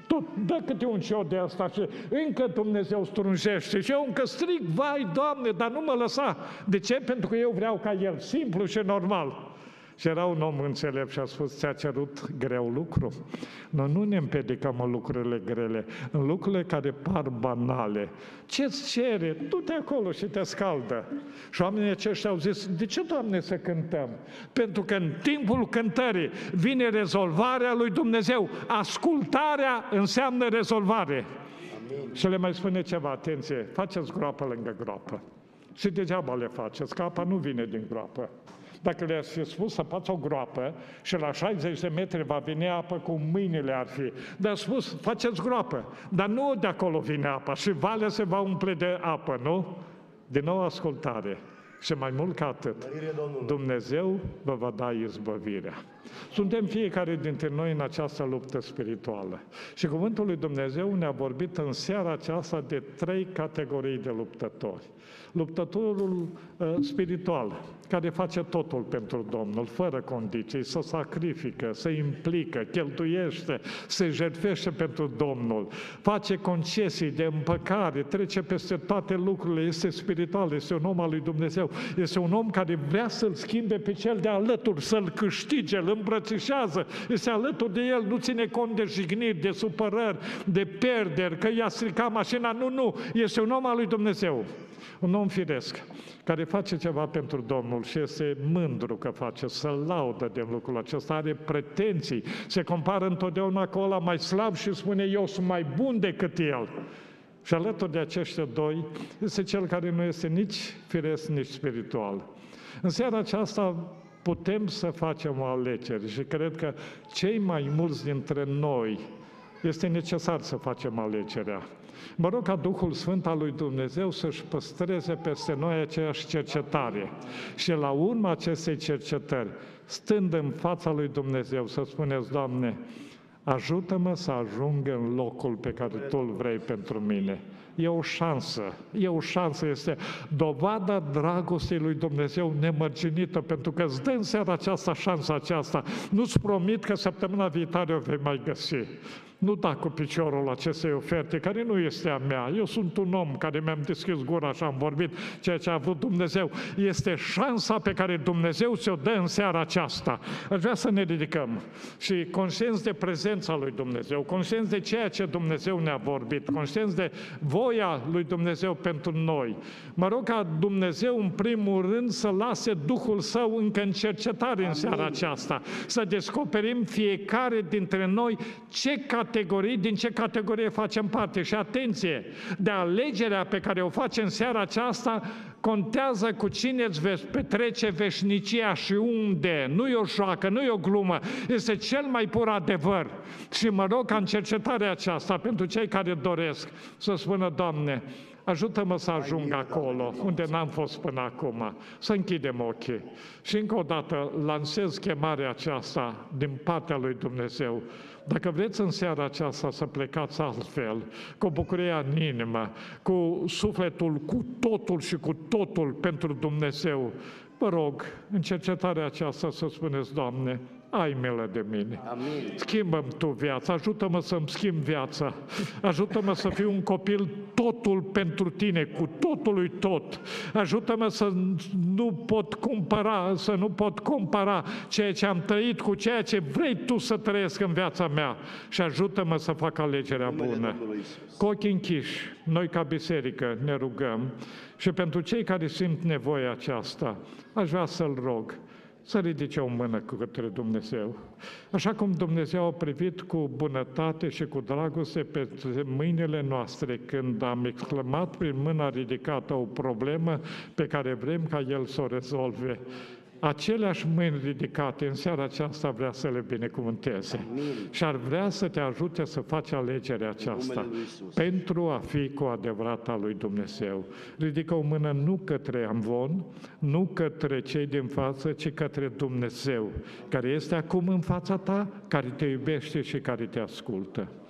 Tot dă câte un șou de asta și încă Dumnezeu strunjește și eu încă strig, vai, Doamne, dar nu mă lăsa. De ce? Pentru că eu vreau ca El, simplu și normal. Și era un om înțelept și a spus, ți-a cerut greu lucru? Noi nu ne împiedicăm în lucrurile grele, în lucrurile care par banale. Ce-ți cere? Du-te acolo și te scaldă. Și oamenii aceștia au zis, de ce, Doamne, să cântăm? Pentru că în timpul cântării vine rezolvarea lui Dumnezeu. Ascultarea înseamnă rezolvare. Amin. Și le mai spune ceva, atenție, faceți groapă lângă groapă. Și degeaba le faceți, că apa nu vine din groapă. Dacă le-ați fi spus să faci o groapă și la 60 de metri va veni apă cum mâinile ar fi, dar a spus, faceți groapă, dar nu de acolo vine apa și valea se va umple de apă, nu? Din nou ascultare. Și mai mult ca atât, Dumnezeu vă va da izbăvirea. Suntem fiecare dintre noi în această luptă spirituală. Și Cuvântul lui Dumnezeu ne-a vorbit în seara aceasta de 3 categorii de luptători. Luptătorul spiritual, care face totul pentru Domnul, fără condiții, se sacrifică, se implică, cheltuiește, se jertfește pentru Domnul, face concesii de împăcare, trece peste toate lucrurile, este spiritual, este un om al lui Dumnezeu, este un om care vrea să-l schimbe pe cel de alături, să-l câștige, îl îmbrățișează, este alături de el, nu ține cont de jigniri, de supărări, de pierderi, că i-a stricat mașina, nu, este un om al lui Dumnezeu. Un om firesc, care face ceva pentru Domnul și este mândru că face, să laudă de lucrul acesta, are pretenții, se compară întotdeauna cu ăla mai slab și spune, eu sunt mai bun decât el. Și alături de aceștia doi este cel care nu este nici firesc, nici spiritual. În seara aceasta putem să facem o alegere și cred că cei mai mulți dintre noi este necesar să facem alegerea. Mă rog ca Duhul Sfânt al lui Dumnezeu să-și păstreze peste noi aceeași cercetare și la urma acestei cercetări, stând în fața lui Dumnezeu, să spuneți, Doamne, ajută-mă să ajung în locul pe care Tu îl vrei pentru mine. E o șansă, este dovada dragostei lui Dumnezeu nemărginită, pentru că îți dă în seara aceasta șansa aceasta. Nu-ți promit că săptămâna viitoare o vei mai găsi. Nu da cu piciorul acestei oferte, care nu este a mea. Eu sunt un om care mi-am deschis gura și am vorbit ceea ce a vrut Dumnezeu. Este șansa pe care Dumnezeu ți-o dă în seara aceasta. Aș vrea să ne ridicăm și conștienți de prezența lui Dumnezeu, conștienți de ceea ce Dumnezeu ne-a vorbit, conștienți de voia lui Dumnezeu pentru noi. Mă rog ca Dumnezeu în primul rând să lase Duhul Său încă în cercetare în seara aceasta, să descoperim fiecare dintre noi din ce categorie facem parte. Și atenție, de alegerea pe care o facem seara aceasta, contează cu cine îți veți petrece veșnicia și unde. Nu e o joacă, nu e o glumă, este cel mai pur adevăr. Și mă rog ca în cercetarea aceasta, pentru cei care doresc, să spună, Doamne, ajută-mă să ajung acolo unde n-am fost până acum. Să închidem ochii. Și încă o dată lansez chemarea aceasta din partea lui Dumnezeu. Dacă vreți în seara aceasta să plecați altfel, cu bucuria în inimă, cu sufletul, cu totul și cu totul pentru Dumnezeu, vă rog, în cercetarea aceasta să spuneți, Doamne, ai milă de mine. Amin. Schimbă-mi Tu viața, ajută-mă să-mi schimb viața, ajută-mă să fiu un copil totul pentru Tine, cu totului tot. Ajută-mă să nu pot compara ceea ce am trăit cu ceea ce vrei Tu să trăiesc în viața mea și ajută-mă să fac alegerea bună. Cu ochii închiși, noi ca biserică ne rugăm și pentru cei care simt nevoia aceasta, aș vrea să-L rog să ridice o mână către Dumnezeu. Așa cum Dumnezeu a privit cu bunătate și cu dragoste pe mâinile noastre când am exclamat prin mâna ridicată o problemă pe care vrem ca El să o rezolve. Aceleași mâini ridicate în seara aceasta vrea să le binecuvânteze. Amin. Și ar vrea să te ajute să faci alegerea aceasta pentru a fi cu adevărat al lui Dumnezeu. Ridică o mână nu către amvon, nu către cei din față, ci către Dumnezeu, care este acum în fața ta, care te iubește și care te ascultă.